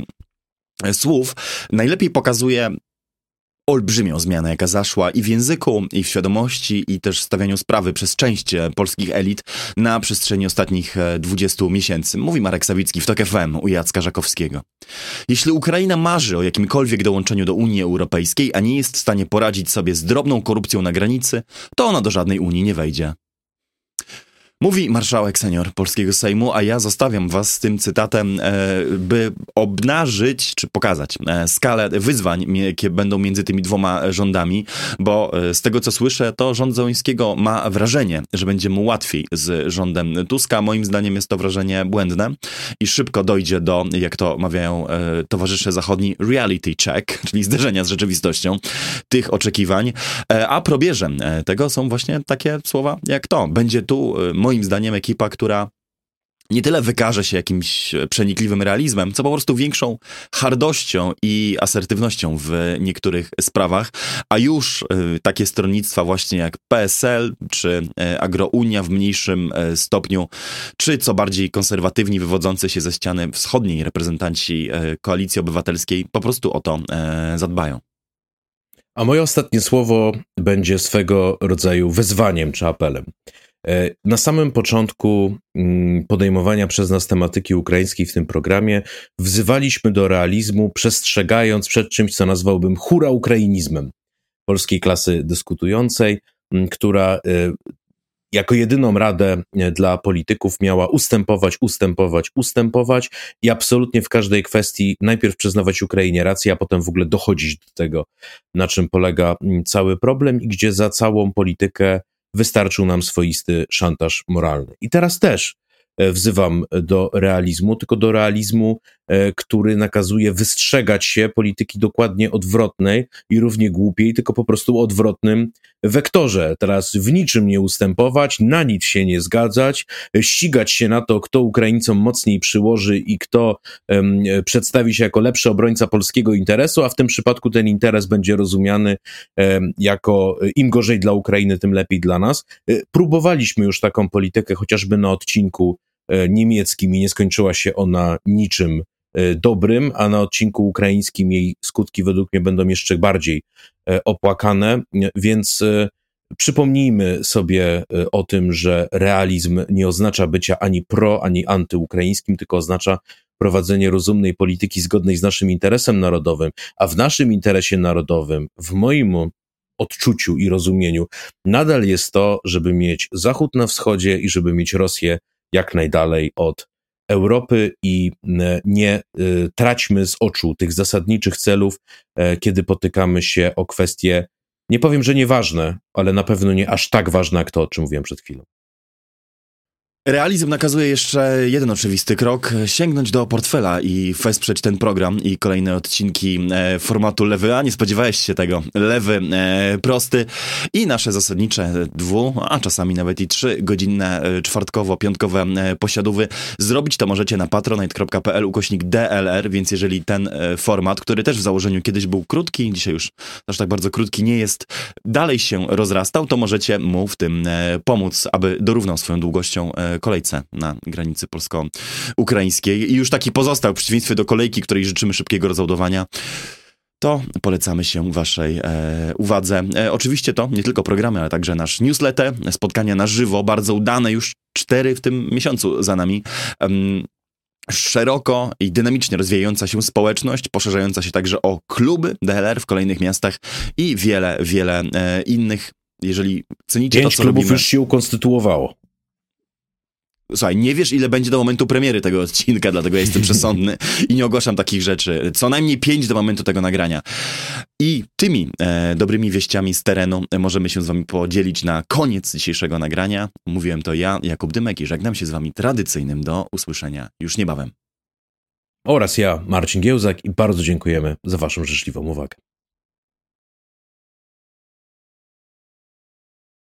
słów najlepiej pokazuje olbrzymią zmianę, jaka zaszła i w języku, i w świadomości, i też w stawianiu sprawy przez część polskich elit na przestrzeni ostatnich 20 miesięcy. Mówi Marek Sawicki w TOK FM u Jacka Żakowskiego. Jeśli Ukraina marzy o jakimkolwiek dołączeniu do Unii Europejskiej, a nie jest w stanie poradzić sobie z drobną korupcją na granicy, to ona do żadnej Unii nie wejdzie. Mówi marszałek senior polskiego Sejmu, a ja zostawiam was z tym cytatem, by obnażyć, czy pokazać skalę wyzwań, jakie będą między tymi dwoma rządami, bo z tego, co słyszę, to rząd Zełenskiego ma wrażenie, że będzie mu łatwiej z rządem Tuska. Moim zdaniem jest to wrażenie błędne i szybko dojdzie do, jak to mawiają towarzysze zachodni, reality check, czyli zderzenia z rzeczywistością tych oczekiwań, a probierzem tego są właśnie takie słowa jak to. Będzie tu moim zdaniem ekipa, która nie tyle wykaże się jakimś przenikliwym realizmem, co po prostu większą hardością i asertywnością w niektórych sprawach, a już takie stronnictwa właśnie jak PSL czy Agrounia w mniejszym stopniu, czy co bardziej konserwatywni, wywodzący się ze ściany wschodniej reprezentanci Koalicji Obywatelskiej po prostu o to zadbają. A moje ostatnie słowo będzie swego rodzaju wezwaniem czy apelem. Na samym początku podejmowania przez nas tematyki ukraińskiej w tym programie wzywaliśmy do realizmu, przestrzegając przed czymś, co nazwałbym hurra-ukrainizmem polskiej klasy dyskutującej, która jako jedyną radę dla polityków miała ustępować i absolutnie w każdej kwestii najpierw przyznawać Ukrainie rację, a potem w ogóle dochodzić do tego, na czym polega cały problem i gdzie za całą politykę wystarczył nam swoisty szantaż moralny. I teraz też wzywam do realizmu, tylko do realizmu, który nakazuje wystrzegać się polityki dokładnie odwrotnej i równie głupiej, tylko po prostu o odwrotnym wektorze. Teraz w niczym nie ustępować, na nic się nie zgadzać, ścigać się na to, kto Ukraińcom mocniej przyłoży i kto przedstawi się jako lepszy obrońca polskiego interesu, a w tym przypadku ten interes będzie rozumiany jako im gorzej dla Ukrainy, tym lepiej dla nas. Próbowaliśmy już taką politykę chociażby na odcinku niemieckim i nie skończyła się ona niczym dobrym, a na odcinku ukraińskim jej skutki według mnie będą jeszcze bardziej opłakane, więc przypomnijmy sobie o tym, że realizm nie oznacza bycia ani pro, ani antyukraińskim, tylko oznacza prowadzenie rozumnej polityki zgodnej z naszym interesem narodowym, a w naszym interesie narodowym, w moim odczuciu i rozumieniu, nadal jest to, żeby mieć Zachód na wschodzie i żeby mieć Rosję jak najdalej od Europy i nie traćmy z oczu tych zasadniczych celów, kiedy potykamy się o kwestie, nie powiem, że nieważne, ale na pewno nie aż tak ważne jak to, o czym mówiłem przed chwilą. Realizm nakazuje jeszcze jeden oczywisty krok, sięgnąć do portfela i wesprzeć ten program i kolejne odcinki formatu Lewy A. Nie spodziewałeś się tego. Lewy prosty i nasze zasadnicze a czasami nawet i 3-godzinne czwartkowo-piątkowe posiadówy. Zrobić to możecie na patronite.pl/DLR, więc jeżeli ten format, który też w założeniu kiedyś był krótki, dzisiaj już aż tak bardzo krótki nie jest, dalej się rozrastał, to możecie mu w tym pomóc, aby dorównał swoją długością kolejce na granicy polsko-ukraińskiej i już taki pozostał, w przeciwieństwie do kolejki, której życzymy szybkiego rozładowania, to polecamy się waszej uwadze. Oczywiście to nie tylko programy, ale także nasz newsletter, spotkania na żywo, bardzo udane, już 4 w tym miesiącu za nami. Szeroko i dynamicznie rozwijająca się społeczność, poszerzająca się także o kluby DLR w kolejnych miastach i wiele, wiele innych. Jeżeli cenicie 5 to, co klubów robimy, już się ukonstytuowało. Słuchaj, nie wiesz, ile będzie do momentu premiery tego odcinka, dlatego ja jestem przesądny i nie ogłaszam takich rzeczy. Co najmniej 5 do momentu tego nagrania. I tymi dobrymi wieściami z terenu możemy się z wami podzielić na koniec dzisiejszego nagrania. Mówiłem to ja, Jakub Dymek, i żegnam się z wami tradycyjnym do usłyszenia już niebawem. Oraz ja, Marcin Giełzak, i bardzo dziękujemy za waszą życzliwą uwagę.